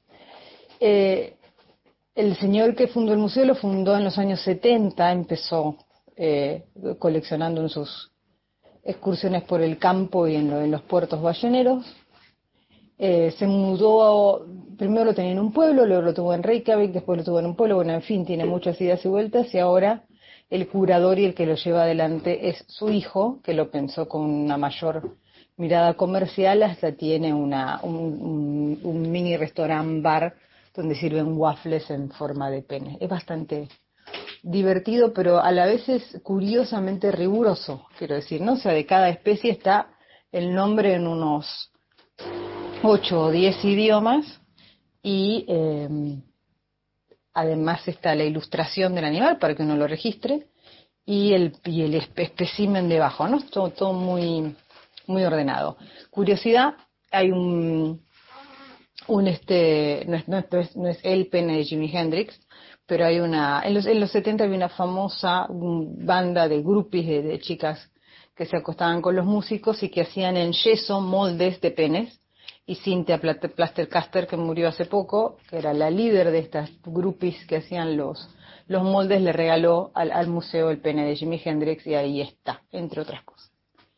El señor que fundó el museo lo fundó en los años 70, empezó coleccionando en sus excursiones por el campo y en los puertos balleneros. Se mudó, primero lo tenía en un pueblo, luego lo tuvo en Reykjavik, después lo tuvo en un pueblo, bueno, en fin, tiene muchas idas y vueltas, y ahora el curador y el que lo lleva adelante es su hijo, que lo pensó con una mayor mirada comercial, hasta tiene un mini restaurant bar donde sirven waffles en forma de pene. Es bastante divertido, pero a la vez es curiosamente riguroso, quiero decir, ¿no? O sea, de cada especie está el nombre en unos 8 o 10 idiomas y además está la ilustración del animal para que uno lo registre y el espécimen debajo, ¿no? Todo muy ordenado. Curiosidad, hay no es el pene de Jimi Hendrix, pero hay en los 70 había una famosa banda de groupies de chicas que se acostaban con los músicos y que hacían en yeso moldes de penes, y Cynthia Plastercaster, que murió hace poco, que era la líder de estas groupies que hacían los moldes, le regaló al museo el pene de Jimi Hendrix, y ahí está, entre otras cosas.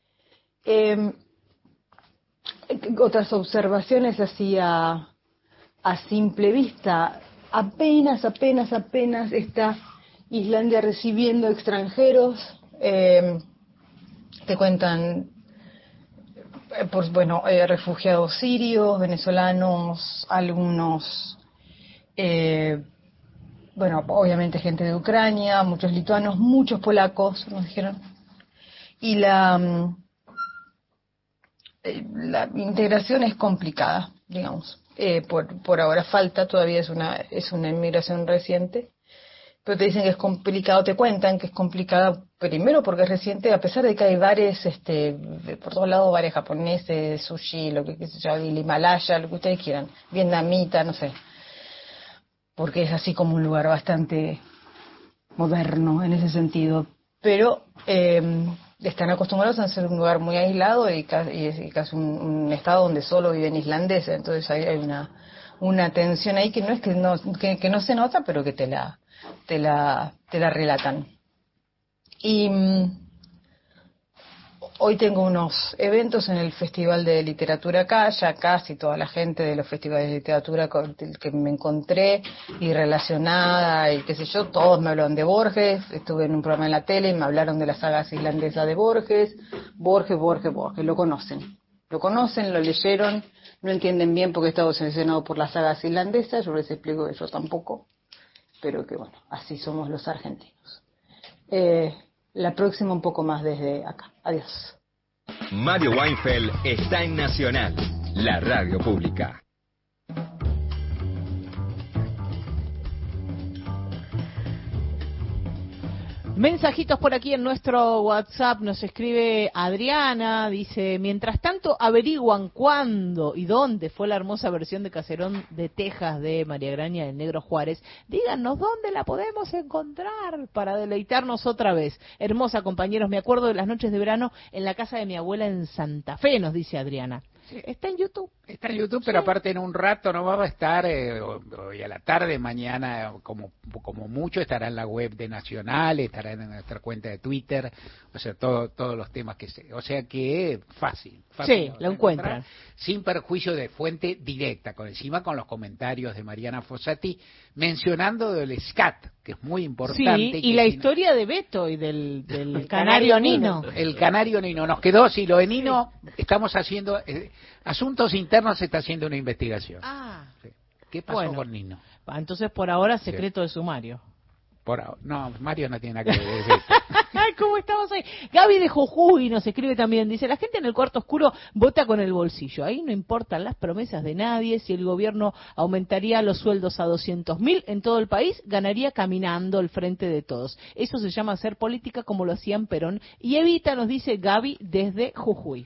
Otras observaciones así a simple vista: apenas está Islandia recibiendo extranjeros. Te cuentan, refugiados sirios, venezolanos, algunos, obviamente gente de Ucrania, muchos lituanos, muchos polacos, nos dijeron. Y la integración es complicada, digamos. Por ahora falta, todavía es una inmigración reciente, pero te dicen que es complicado, te cuentan que es complicada primero porque es reciente, a pesar de que hay bares, por todos lados, bares japoneses, sushi, lo que qué sé yo, el Himalaya, lo que ustedes quieran, vietnamita, no sé, porque es así como un lugar bastante moderno en ese sentido, pero están acostumbrados a ser un lugar muy aislado y casi un estado donde solo viven islandeses, entonces hay una tensión ahí que no es que no se nota, pero que te la relatan. Y hoy tengo unos eventos en el Festival de Literatura acá, ya casi toda la gente de los festivales de literatura que me encontré y relacionada y qué sé yo, todos me hablaron de Borges. Estuve en un programa en la tele y me hablaron de las sagas islandesas de Borges. Borges, lo conocen, lo leyeron, no entienden bien porque he estado seleccionado por las sagas islandesas, yo les explico que yo tampoco, pero que bueno, así somos los argentinos. La próxima un poco más desde acá. Adiós. Mario Weinfeld está en Nacional, la radio pública. Mensajitos por aquí en nuestro WhatsApp, nos escribe Adriana, dice: mientras tanto averiguan cuándo y dónde fue la hermosa versión de Caserón de Texas de María Graña del Negro Juárez, díganos dónde la podemos encontrar para deleitarnos otra vez. Hermosa, compañeros, me acuerdo de las noches de verano en la casa de mi abuela en Santa Fe, nos dice Adriana. Está en YouTube. Está en YouTube, pero aparte en un rato no va a estar, hoy a la tarde, mañana, como mucho, estará en la web de Nacional, estará en nuestra cuenta de Twitter, o sea, todos los temas que sé. O sea que fácil. Sí, lo encuentran. Sin perjuicio de fuente directa, encima con los comentarios de Mariana Fossati, mencionando del SCAT, que es muy importante. Sí, y la historia de Beto y del canario Nino. El canario Nino. Nos quedó, si lo de Nino, estamos haciendo, Asuntos Internos está haciendo una investigación. Sí. ¿Qué pasó con Nino? Entonces, por ahora, secreto de sumario. No, Mario no tiene nada que ver. ¿Cómo estamos ahí? Gaby de Jujuy nos escribe también, dice, la gente en el cuarto oscuro vota con el bolsillo, ahí no importan las promesas de nadie, si el gobierno aumentaría los sueldos a 200.000 en todo el país, ganaría caminando al frente de todos. Eso se llama hacer política como lo hacían Perón y Evita, nos dice Gaby desde Jujuy.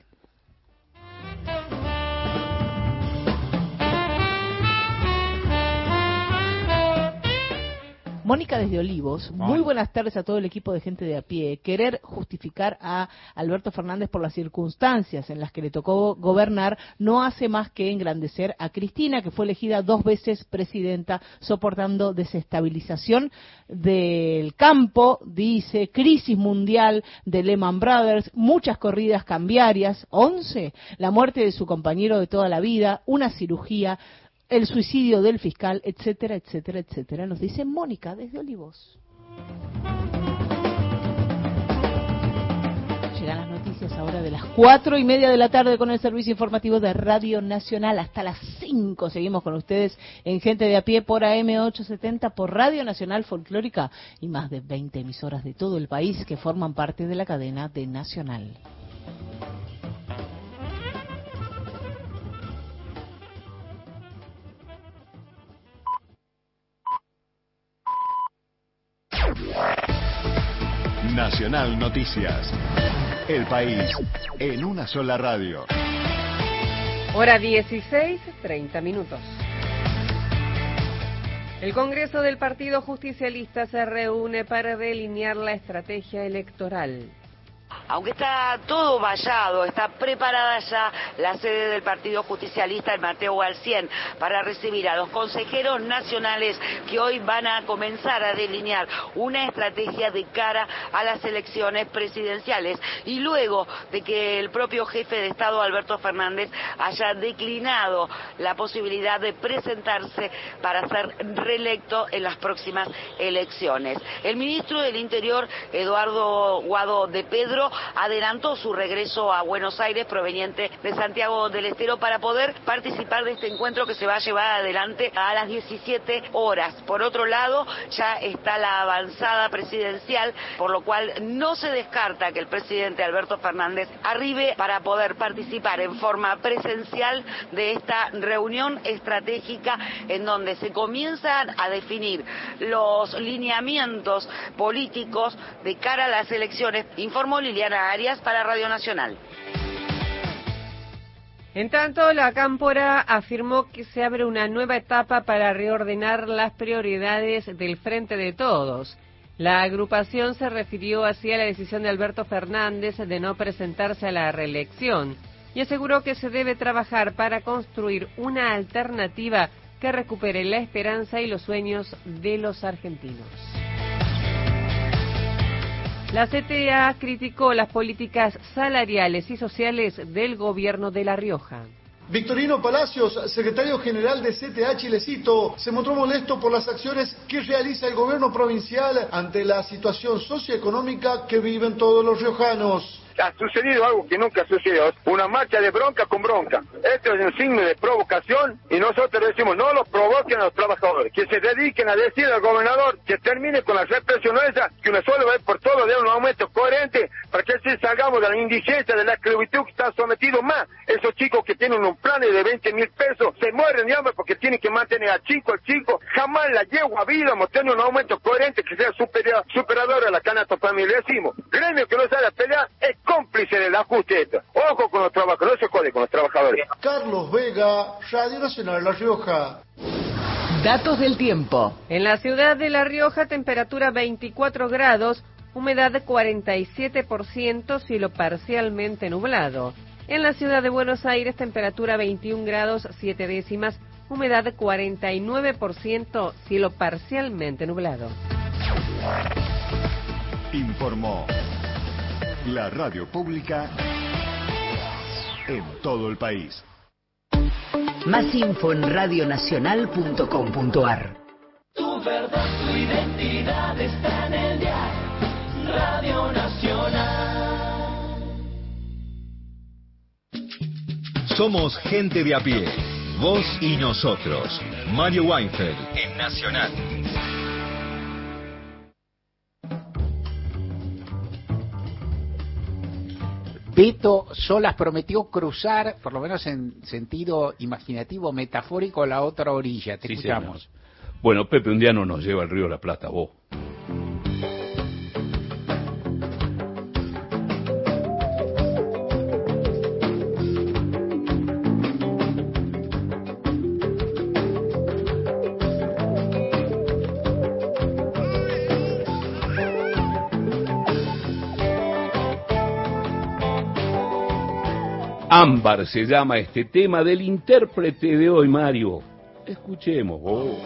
Mónica desde Olivos, muy buenas tardes a todo el equipo de Gente de a Pie. Querer justificar a Alberto Fernández por las circunstancias en las que le tocó gobernar no hace más que engrandecer a Cristina, que fue elegida 2 veces presidenta, soportando desestabilización del campo, dice, crisis mundial de Lehman Brothers, muchas corridas cambiarias, 11, la muerte de su compañero de toda la vida, una cirugía, el suicidio del fiscal, etcétera, etcétera, etcétera, nos dice Mónica desde Olivos. Llegan las noticias ahora de las 4:30 de la tarde con el servicio informativo de Radio Nacional. Hasta las 5 seguimos con ustedes en Gente de a Pie por AM870, por Radio Nacional Folclórica y más de 20 emisoras de todo el país que forman parte de la cadena de Nacional. Nacional Noticias. El país en una sola radio. Hora 16, 30 minutos. El Congreso del Partido Justicialista se reúne para delinear la estrategia electoral. Aunque está todo vallado, está preparada ya la sede del Partido Justicialista en Mateo Alcien para recibir a los consejeros nacionales que hoy van a comenzar a delinear una estrategia de cara a las elecciones presidenciales. Y luego de que el propio jefe de Estado, Alberto Fernández, haya declinado la posibilidad de presentarse para ser reelecto en las próximas elecciones. El ministro del Interior, Eduardo Guado de Pedro, adelantó su regreso a Buenos Aires proveniente de Santiago del Estero para poder participar de este encuentro que se va a llevar adelante a las 17 horas. Por otro lado, ya está la avanzada presidencial, por lo cual no se descarta que el presidente Alberto Fernández arribe para poder participar en forma presencial de esta reunión estratégica en donde se comienzan a definir los lineamientos políticos de cara a las elecciones, informó Liliana Arias para Radio Nacional. En tanto, la Cámpora afirmó que se abre una nueva etapa para reordenar las prioridades del Frente de Todos. La agrupación se refirió así a la decisión de Alberto Fernández de no presentarse a la reelección y aseguró que se debe trabajar para construir una alternativa que recupere la esperanza y los sueños de los argentinos. La CTA criticó las políticas salariales y sociales del gobierno de La Rioja. Victorino Palacios, secretario general de CTA Chilecito, se mostró molesto por las acciones que realiza el gobierno provincial ante la situación socioeconómica que viven todos los riojanos. Ha sucedido algo que nunca sucedió, una marcha de bronca con bronca. Esto es un signo de provocación y nosotros decimos, no los provoquen a los trabajadores, que se dediquen a decir al gobernador que termine con la represión esa, que una sola vez por todo dé un aumento coherente para que así salgamos de la indigencia, de la esclavitud que están sometidos más. Esos chicos que tienen un plan de 20.000 pesos se mueren de hambre porque tienen que mantener al chico, jamás la yegua vida hemos tenido un aumento coherente que sea superador a la canasta familiar. Decimos, gremio que no sale a pelear es cómplice del ajuste esto. Ojo con los trabajadores, no se jode con los trabajadores. Carlos Vega, Radio Nacional La Rioja. Datos del tiempo. En la ciudad de La Rioja, temperatura 24 grados, humedad 47%, cielo parcialmente nublado. En la ciudad de Buenos Aires, temperatura 21 grados 7 décimas, humedad 49%, cielo parcialmente nublado. Informó la radio pública en todo el país. Más info en radionacional.com.ar. Tu verdad, tu identidad está en el dial. Radio Nacional. Somos gente de a pie. Vos y nosotros. Mario Weinfeld en Nacional. Beto Solas prometió cruzar, por lo menos en sentido imaginativo, metafórico, a la otra orilla. Te escuchamos. Señor. Bueno, Pepe, un día no nos lleva al Río de la Plata, vos. Ámbar se llama este tema del intérprete de hoy, Mario. Escuchemos. Oh.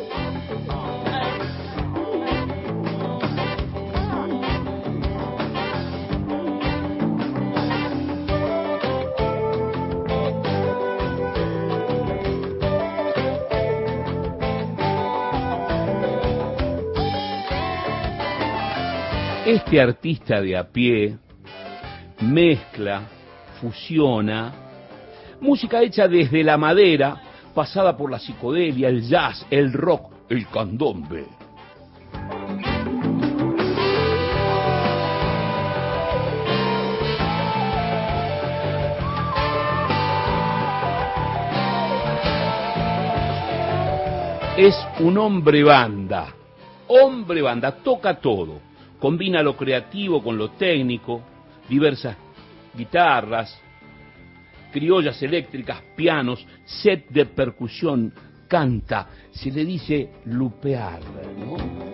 Este artista de a pie mezcla, fusiona música hecha desde la madera, pasada por la psicodelia, el jazz, el rock, el candombe. Es un hombre banda, toca todo, combina lo creativo con lo técnico, diversas guitarras, criollas eléctricas, pianos, set de percusión, canta, se le dice lupear, ¿no?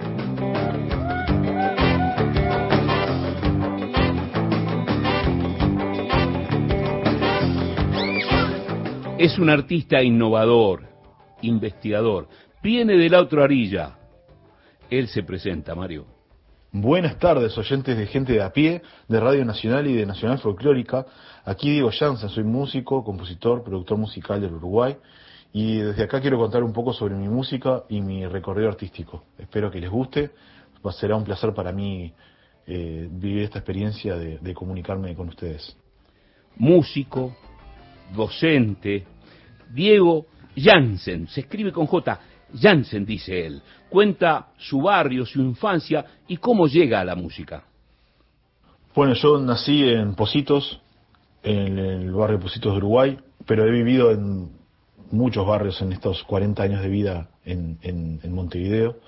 Es un artista innovador, investigador, viene de la otra orilla. Él se presenta, Mario. Buenas tardes, oyentes de gente de a pie, de Radio Nacional y de Nacional Folclórica. Aquí Diego Jansen, soy músico, compositor, productor musical del Uruguay. Y desde acá quiero contar un poco sobre mi música y mi recorrido artístico. Espero que les guste. Será un placer para mí vivir esta experiencia de comunicarme con ustedes. Músico, docente, Diego Jansen, se escribe con J. Jansen, dice él, cuenta su barrio, su infancia y cómo llega a la música. Bueno, yo nací en Pocitos, en el barrio Pocitos de Uruguay, pero he vivido en muchos barrios en estos 40 años de vida en Montevideo.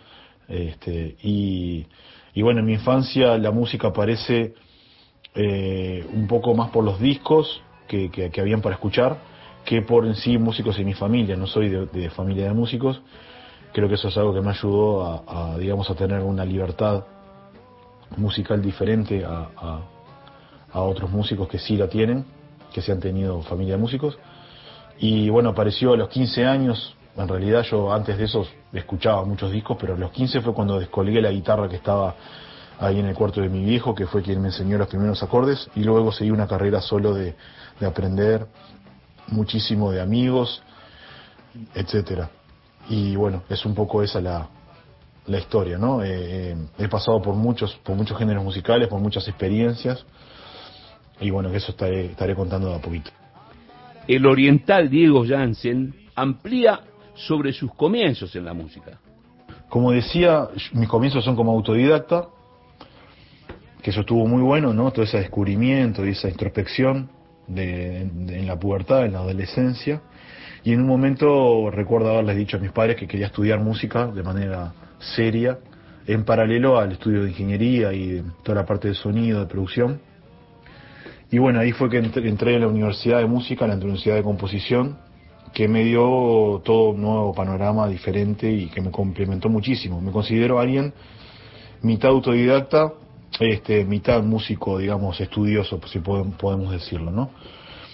Y bueno, en mi infancia la música aparece un poco más por los discos que habían para escuchar, que por en sí músicos en mi familia. No soy de familia de músicos. Creo que eso es algo que me ayudó digamos, a tener una libertad musical diferente a otros músicos que sí la tienen, que sí han tenido familia de músicos. Y bueno, apareció a los 15 años. En realidad yo antes de eso escuchaba muchos discos, pero a los 15 fue cuando descolgué la guitarra que estaba ahí en el cuarto de mi viejo, que fue quien me enseñó los primeros acordes, y luego seguí una carrera solo de aprender muchísimo de amigos, etcétera. Y bueno, es un poco esa la historia, ¿no? He pasado por muchos géneros musicales, por muchas experiencias, y bueno, que eso estaré contando de a poquito. El oriental Diego Jansen amplía sobre sus comienzos en la música. Como decía, mis comienzos son como autodidacta, que eso estuvo muy bueno, ¿no? Todo ese descubrimiento y esa introspección en la pubertad, en la adolescencia. Y en un momento recuerdo haberles dicho a mis padres que quería estudiar música de manera seria, en paralelo al estudio de ingeniería y toda la parte de sonido, de producción. Y bueno, ahí fue que entré en la Universidad de Música, en la Universidad de Composición, que me dio todo un nuevo panorama diferente y que me complementó muchísimo. Me considero alguien mitad autodidacta, mitad músico, digamos, estudioso, si podemos decirlo, ¿no?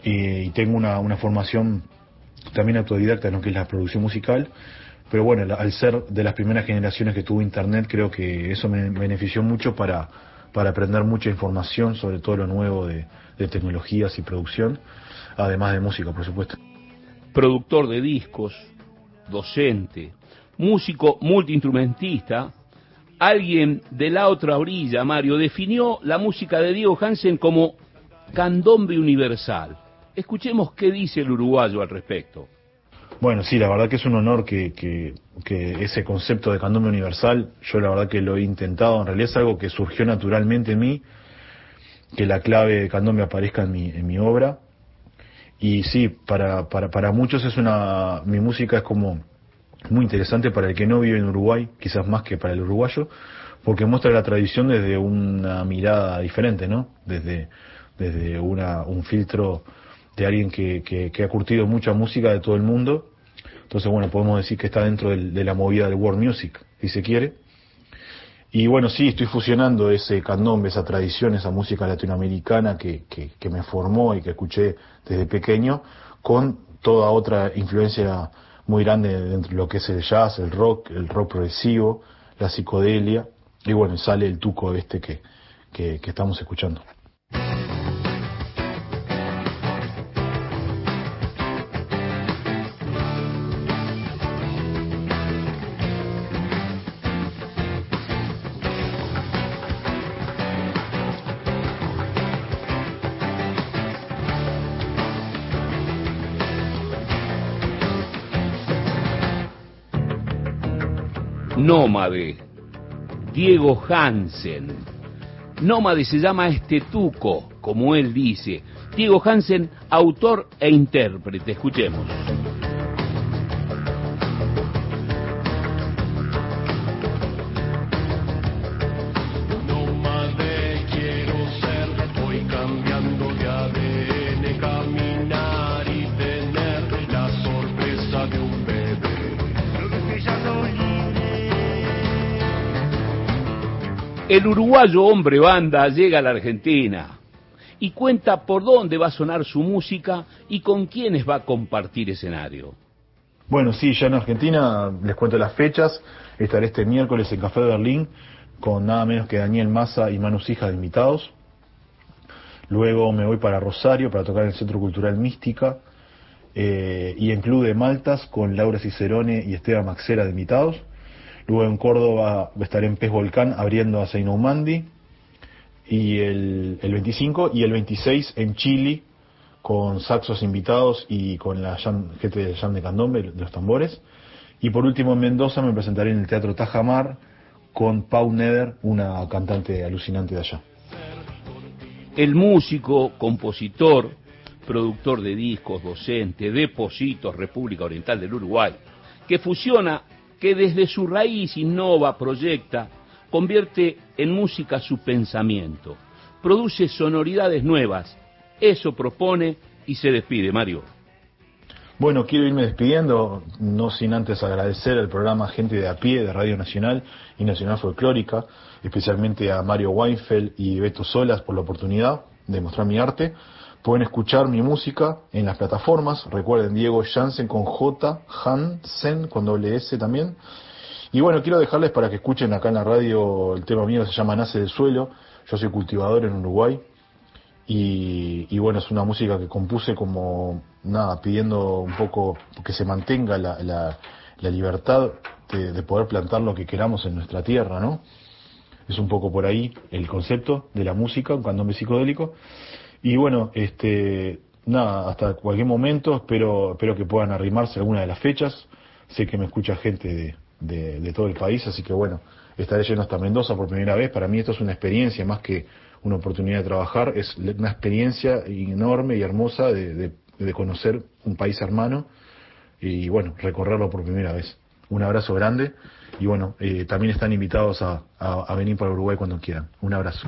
y tengo una formación también autodidacta en lo que es la producción musical, pero bueno, al ser de las primeras generaciones que tuvo internet, creo que eso me benefició mucho para aprender mucha información sobre todo lo nuevo de tecnologías y producción, además de música, por supuesto. Productor de discos, docente, músico multiinstrumentista, alguien de la otra orilla, Mario, definió la música de Diego Hansen como candombe universal. Escuchemos qué dice el uruguayo al respecto. Bueno, sí, la verdad que es un honor que ese concepto de candombe universal, yo la verdad que lo he intentado, en realidad es algo que surgió naturalmente en mí, que la clave de candombe aparezca en mi obra. Y sí, para muchos mi música es como muy interesante para el que no vive en Uruguay, quizás más que para el uruguayo, porque muestra la tradición desde una mirada diferente, ¿no? Desde un filtro de alguien que ha curtido mucha música de todo el mundo. Entonces, bueno, podemos decir que está dentro de la movida del world music, si se quiere. Y bueno, sí, estoy fusionando ese candombe, esa tradición, esa música latinoamericana que me formó y que escuché desde pequeño, con toda otra influencia muy grande dentro de lo que es el jazz, el rock progresivo, la psicodelia, y bueno, sale el tuco que estamos escuchando. Nómade, Diego Hansen. Nómade se llama este tuco, como él dice. Diego Hansen, autor e intérprete. Escuchemos. Nómade quiero ser, voy cambiando de ADN, caminar y tener la sorpresa de un bebé. Lo que ya no El uruguayo hombre banda llega a la Argentina y cuenta por dónde va a sonar su música y con quiénes va a compartir escenario. Bueno, sí, ya en Argentina les cuento las fechas. Estaré este miércoles en Café de Berlín con nada menos que Daniel Massa y Manu Sija de invitados. Luego me voy para Rosario para tocar en el Centro Cultural Mística y en Club de Maltas con Laura Cicerone y Esteban Maxera de invitados. Luego en Córdoba estaré en Pez Volcán abriendo a Seinoumandi y el 25 y el 26 en Chile con saxos invitados y con la gente de Jam de Candombe, de los tambores. Y por último en Mendoza me presentaré en el Teatro Tajamar con Pau Neder, una cantante alucinante de allá. El músico, compositor, productor de discos, docente de Positos, República Oriental del Uruguay, que fusiona, que desde su raíz innova, proyecta, convierte en música su pensamiento, produce sonoridades nuevas, eso propone y se despide, Mario. Bueno, quiero irme despidiendo, no sin antes agradecer al programa Gente de a Pie de Radio Nacional y Nacional Folclórica, especialmente a Mario Weinfeld y Beto Solas por la oportunidad de mostrar mi arte. Pueden escuchar mi música en las plataformas, recuerden Diego Hansen con J, Hansen con doble S también. Y bueno, quiero dejarles para que escuchen acá en la radio el tema mío, se llama Nace del Suelo. Yo soy cultivador en Uruguay y bueno, es una música que compuse como nada, pidiendo un poco que se mantenga la libertad de poder plantar lo que queramos en nuestra tierra, ¿no? Es un poco por ahí el concepto de la música, un candombe psicodélico. Y bueno, nada, hasta cualquier momento espero que puedan arrimarse a alguna de las fechas. Sé que me escucha gente de todo el país, así que bueno, estaré yendo hasta Mendoza por primera vez. Para mí esto es una experiencia más que una oportunidad de trabajar, es una experiencia enorme y hermosa de conocer un país hermano y bueno, recorrerlo por primera vez. Un abrazo grande y bueno, también están invitados a venir para Uruguay cuando quieran. Un abrazo.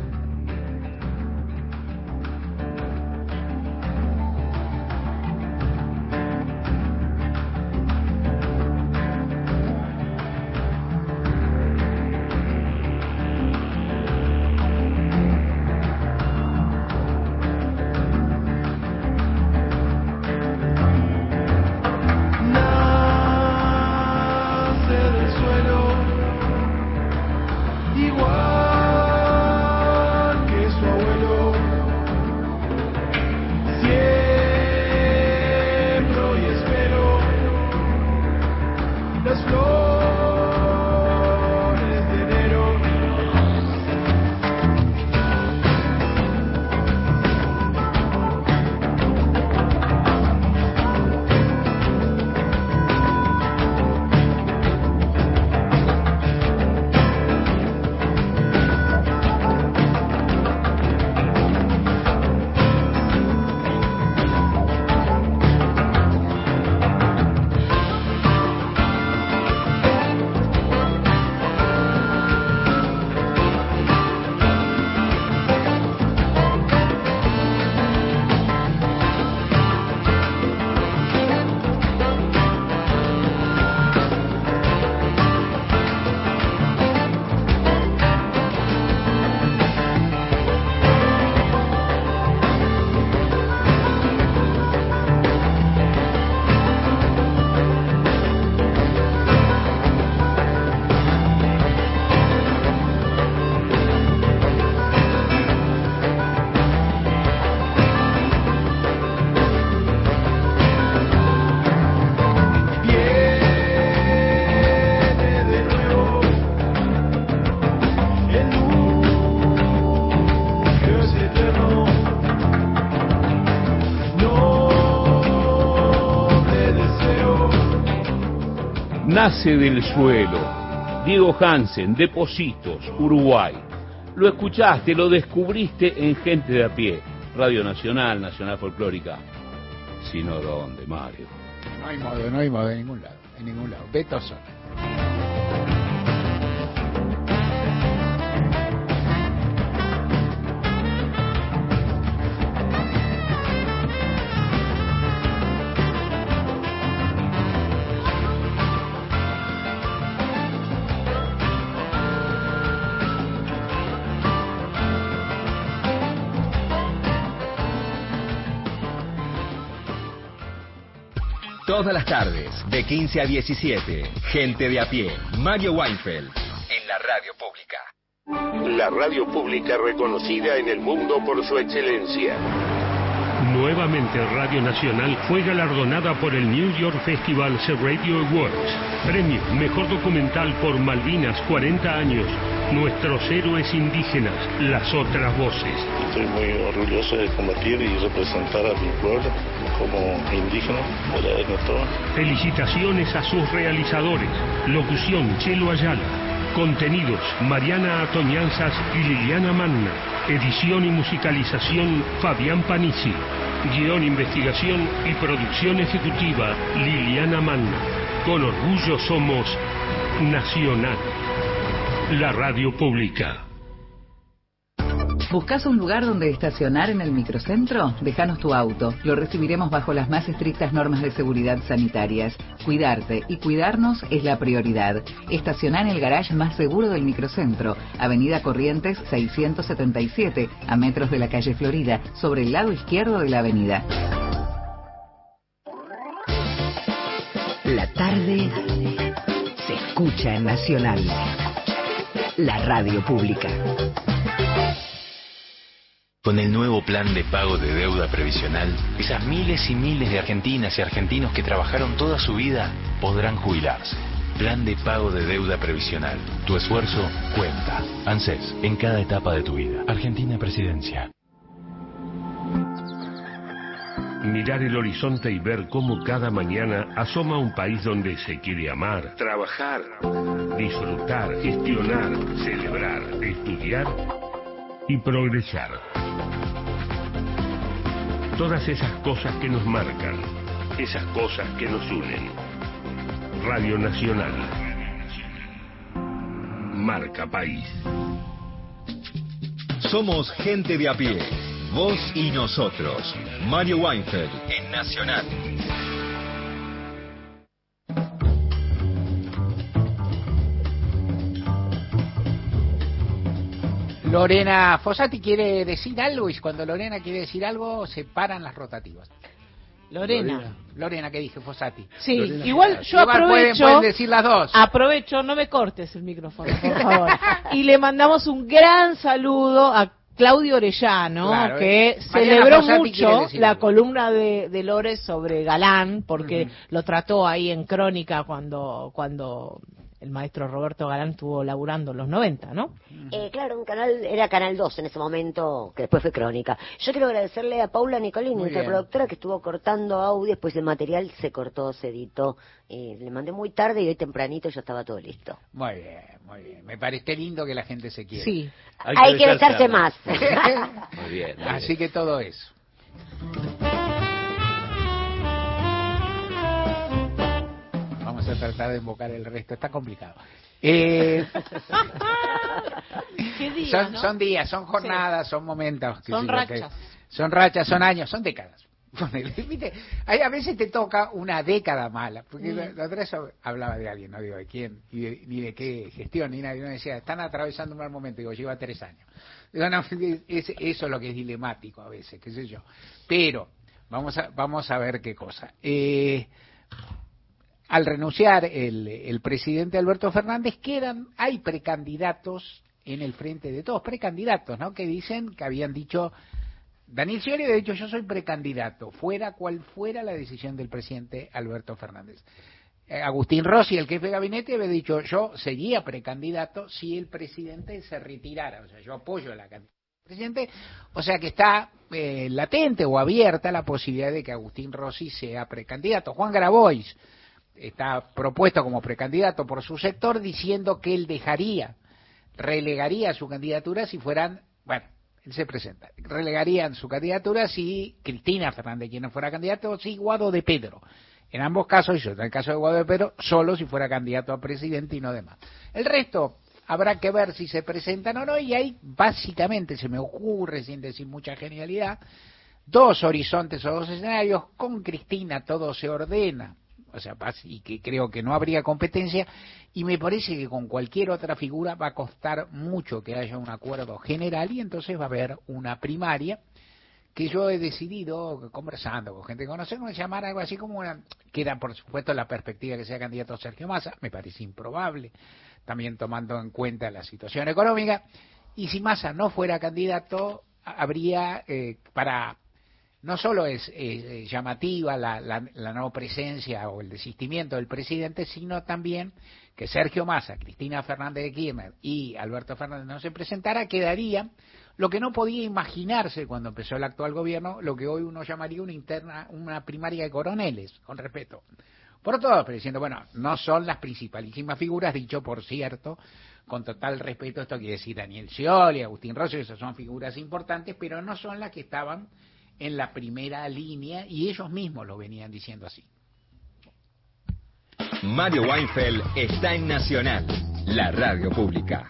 nace del suelo. Diego Hansen, de Positos, Uruguay. Lo escuchaste, lo descubriste en Gente de a Pie, Radio Nacional, Nacional Folclórica. Si no, ¿dónde, Mario? No hay modo en ningún lado. Beto Sola. Todas las tardes, de 15 a 17, Gente de a Pie, Mario Weinfeld, en la radio pública. La radio pública reconocida en el mundo por su excelencia. Nuevamente Radio Nacional fue galardonada por el New York Festival Radio Awards. Premio Mejor Documental por Malvinas, 40 años. Nuestros héroes indígenas, las otras voces. Estoy muy orgulloso de combatir y representar a mi pueblo como indígena de la etnia toba. Felicitaciones a sus realizadores. Locución, Chelo Ayala. Contenidos, Mariana Atoñanzas y Liliana Manna. Edición y musicalización, Fabián Panisi. Guión, investigación y producción ejecutiva, Liliana Manna. Con orgullo somos Nacional, la radio pública. ¿Buscas un lugar donde estacionar en el microcentro? Déjanos tu auto. Lo recibiremos bajo las más estrictas normas de seguridad sanitarias. Cuidarte y cuidarnos es la prioridad. Estacioná en el garage más seguro del microcentro, Avenida Corrientes 677, a metros de la calle Florida, sobre el lado izquierdo de la avenida. La tarde se escucha en Nacional, la radio pública. Con el nuevo plan de pago de deuda previsional, esas miles y miles de argentinas y argentinos que trabajaron toda su vida podrán jubilarse. Plan de pago de deuda previsional. Tu esfuerzo cuenta. ANSES, en cada etapa de tu vida. Argentina Presidencia. Mirar el horizonte y ver cómo cada mañana asoma un país donde se quiere amar, trabajar, disfrutar, gestionar, celebrar, estudiar y progresar. Todas esas cosas que nos marcan, esas cosas que nos unen. Radio Nacional. Marca País. Somos Gente de a Pie, vos y nosotros. Mario Weinfeld, en Nacional. Lorena Fossati quiere decir algo y cuando Lorena quiere decir algo se paran las rotativas. Lorena, ¿qué dije? Fossati. Sí, Lorena. igual yo aprovecho. Pueden decir las dos. Aprovecho, no me cortes el micrófono, por favor. Y le mandamos un gran saludo a Claudio Orellano, claro, que Mariana celebró Fossati mucho la columna de Lores sobre Galán, porque lo trató ahí en Crónica cuando el maestro Roberto Galán estuvo laburando en los 90, ¿no? Claro, era Canal 2 en ese momento, que después fue Crónica. Yo quiero agradecerle a Paula Nicolini, nuestra productora, que estuvo cortando audio, después el material se cortó, se editó, le mandé muy tarde y hoy tempranito ya estaba todo listo. Muy bien. Me parece lindo que la gente se quiera. Sí. Hay que besarse más. Muy bien. Así que todo eso. Vamos a tratar de invocar el resto, está complicado. ¿Qué día, son días, son jornadas, son momentos. Son rachas. Son rachas, son años, son décadas. ¿Viste? A veces te toca una década mala, porque la otra vez hablaba de alguien, no digo de quién, ni de qué gestión, ni nadie, uno decía, están atravesando un mal momento, digo, lleva 3 años. Digo, no, eso es lo que es dilemático a veces, qué sé yo. Pero, vamos a ver qué cosa. Al renunciar el presidente Alberto Fernández, hay precandidatos en el frente de todos, precandidatos, ¿no? Que dicen, que habían dicho, Daniel Scioli había dicho, yo soy precandidato, fuera cual fuera la decisión del presidente Alberto Fernández. Agustín Rossi, el jefe de gabinete, había dicho, yo sería precandidato si el presidente se retirara, o sea, yo apoyo la candidatura del presidente, o sea que está latente o abierta la posibilidad de que Agustín Rossi sea precandidato. Juan Grabois está propuesto como precandidato por su sector, diciendo que él relegaría su candidatura si fueran, bueno, él se presenta, relegarían su candidatura si Cristina Fernández, quien no fuera candidato, o si Guado de Pedro. En ambos casos, en el caso de Guado de Pedro, solo si fuera candidato a presidente y no demás. El resto habrá que ver si se presentan o no, y ahí básicamente se me ocurre, sin decir mucha genialidad, dos horizontes o dos escenarios. Con Cristina todo se ordena, o sea, y que creo que no habría competencia, y me parece que con cualquier otra figura va a costar mucho que haya un acuerdo general, y entonces va a haber una primaria que yo he decidido, conversando con gente que conocemos, llamar algo así como una... Queda, por supuesto, la perspectiva que sea candidato Sergio Massa, me parece improbable, también tomando en cuenta la situación económica, y si Massa no fuera candidato, habría para... No solo es llamativa la no presencia o el desistimiento del presidente, sino también que Sergio Massa, Cristina Fernández de Kirchner y Alberto Fernández no se presentara, quedaría lo que no podía imaginarse cuando empezó el actual gobierno, lo que hoy uno llamaría una primaria de coroneles, con respeto. Por todos, pero diciendo, bueno, no son las principalísimas figuras, dicho por cierto, con total respeto, esto quiere decir Daniel Scioli, Agustín Rossi, esas son figuras importantes, pero no son las que estaban en la primera línea, y ellos mismos lo venían diciendo así. Mario Weinfeld está en Nacional, la radio pública.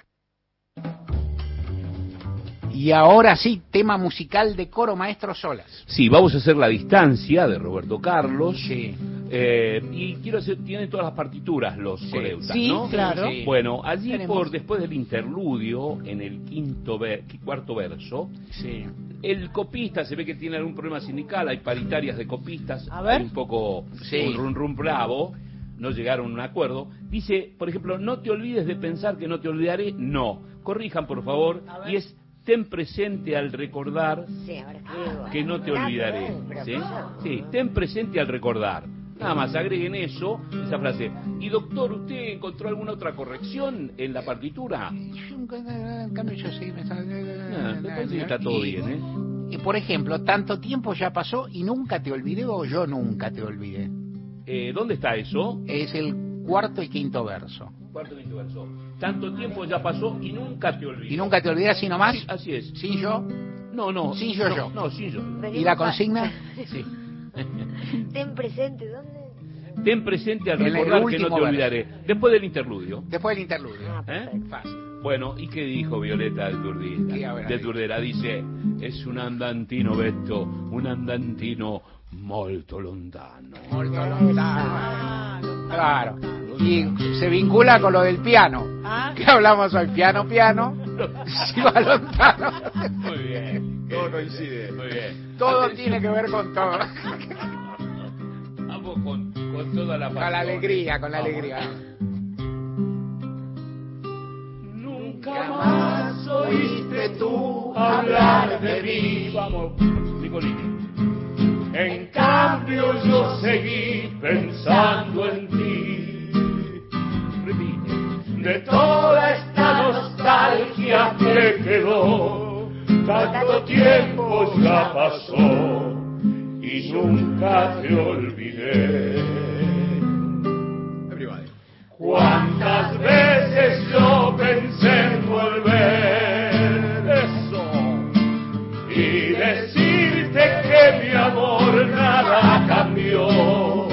Y ahora sí, tema musical de Coro Maestro Solas. Sí, vamos a hacer La Distancia de Roberto Carlos. Sí. Y quiero hacer, tienen todas las partituras los coreutas, sí, ¿no? Claro. Sí. Bueno, allí Tenemos. después del interludio, en el cuarto verso, sí, el copista se ve que tiene algún problema sindical, hay paritarias de copistas, A ver. hay un poco un rum bravo, no llegaron a un acuerdo. Dice, por ejemplo, no te olvides de pensar que no te olvidaré, no. Corrijan, por favor, y es ten presente al recordar que no te olvidaré. ¿Sí? Sí, ten presente al recordar. Nada más, agreguen eso, esa frase. Y doctor, ¿usted encontró alguna otra corrección en la partitura? En cambio yo sí me Me parece que está todo bien, ¿eh? Y por ejemplo, tanto tiempo ya pasó y nunca te olvidé, o yo nunca te olvidé. ¿Dónde está eso? Es el cuarto y quinto verso. Cuarto y quinto verso. Tanto tiempo ya pasó y nunca te olvidé. ¿Y nunca te olvidé así nomás? Sí, así es. ¿Sin yo? No. Sin yo. No, sin yo. ¿Y la consigna? Sí. Ten presente, ¿dónde? Ten presente al En el recordar que no último te verso. olvidaré. Después del interludio. Después del interludio. Fácil. Bueno, ¿y qué dijo Violeta de Turdera? Dice, es un andantino, Beto, un andantino molto lontano. Molto lontano. Claro. Y se vincula con lo del piano. Que hablamos hoy, piano. Si va lontano. Muy bien. Todo coincide. Muy bien. Todo tiene que ver con todo. Vamos con toda la pasión. Con la alegría, con la alegría. Nunca más oíste tú hablar de mí. Vamos, Nicolini. En cambio yo seguí pensando en ti. Repite. De toda esta nostalgia que quedó, tanto tiempo ya pasó y nunca te olvidé. ¿Cuántas veces yo pensé en volver? Eso. Y decirte que mi amor nada cambió.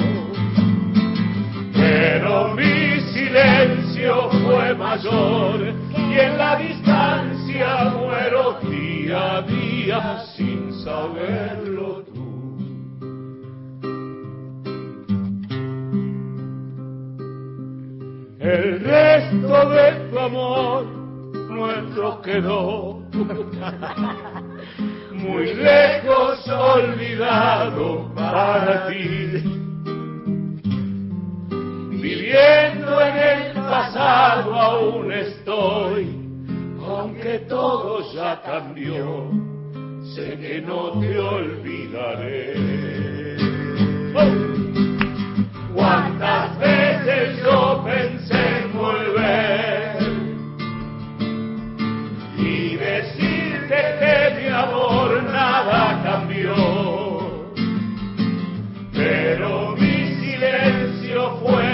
Pero mi silencio fue mayor y en la distancia muero día a día sin saberlo tú. El resto de tu amor nuestro quedó muy lejos, olvidado para ti. Viviendo en el pasado aún estoy, aunque todo ya cambió, sé que no te olvidaré. ¿Cuántas veces yo pensé en volver y decirte que mi amor nada cambió? Pero mi silencio fue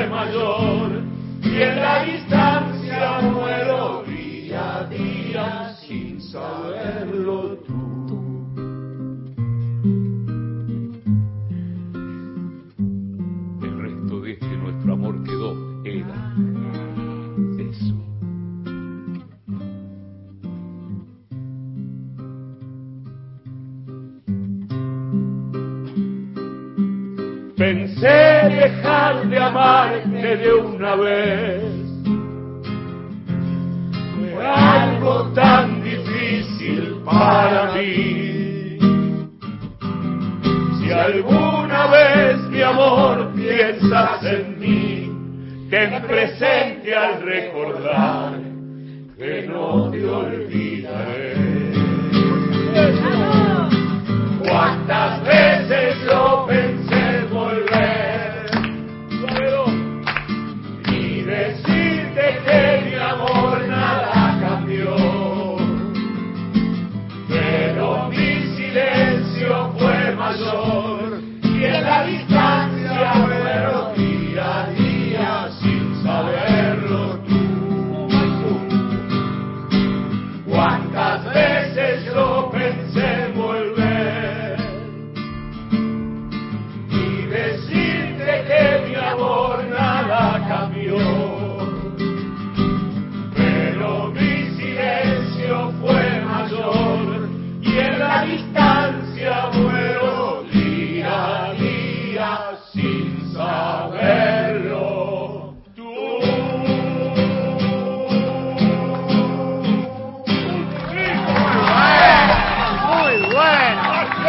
dejar de amarte de una vez. Fue algo tan difícil para mí. Si alguna vez, mi amor, piensas en mí, ten presente al recordar que no te olvidaré. ¿Cuántas veces yo pensé volver y decirte que mi amor nada cambió? Pero mi silencio fue mayor y en la distancia muero día a día sin saberlo tú. ¿Cuántas veces yo pensé volver y decirte que mi amor nada cambió? Pero mi silencio fue mayor y en la distancia muero día a día sin saberlo tú. Muy bueno.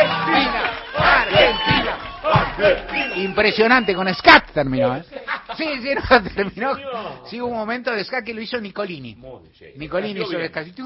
Argentina. Impresionante, con scat terminó, ¿eh? Sí, no, terminó. Sí, hubo un momento de scat que lo hizo Nicolini. Nicolini hizo el scat.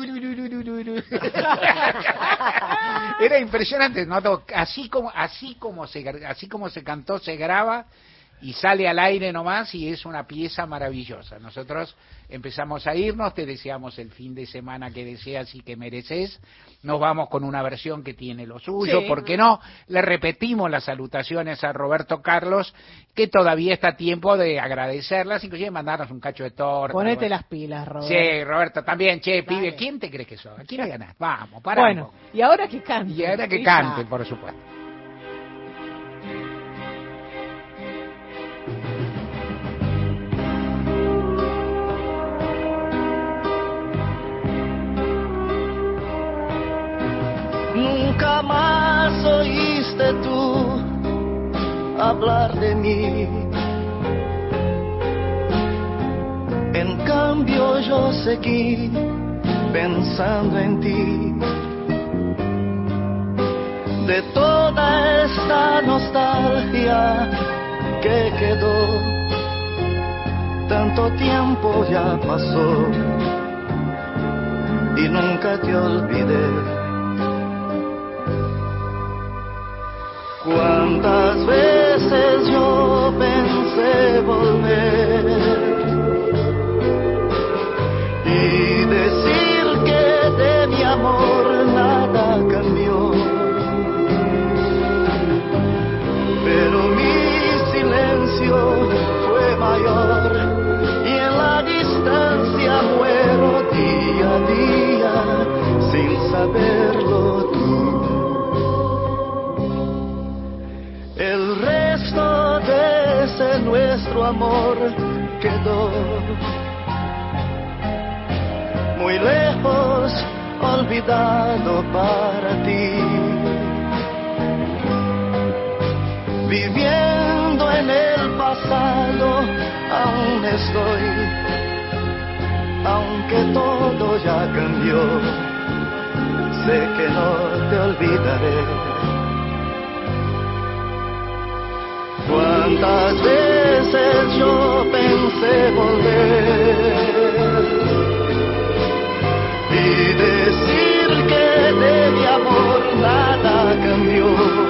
Era impresionante, ¿no? Así como se cantó, se graba y sale al aire nomás y es una pieza maravillosa. Nosotros empezamos a irnos, te deseamos el fin de semana que deseas y que mereces. Nos vamos con una versión que tiene lo suyo, Sí. ¿por qué no? Le repetimos las salutaciones a Roberto Carlos, que todavía está a tiempo de agradecerlas, inclusive mandarnos un cacho de torta. Ponete algo. las pilas, Roberto. Sí, Roberto, también, che, pibe, ¿quién te crees que sos? ¿A quién le ganás? Vamos, paramos. Bueno, y ahora que cante. Y ahora que Sí, cante, ya. por supuesto. Nunca más oíste tú hablar de mí. En cambio yo seguí pensando en ti. De toda esta nostalgia que quedó, tanto tiempo ya pasó y nunca te olvidé. Cuántas veces yo pensé volver y decir que de mi amor nada cambió, pero mi silencio fue mayor y en la distancia muero día a día sin saberlo tú. El resto de ese nuestro amor quedó muy lejos, olvidado para ti. Viviendo en el pasado aún estoy, aunque todo ya cambió, sé que no te olvidaré. Cuántas veces yo pensé volver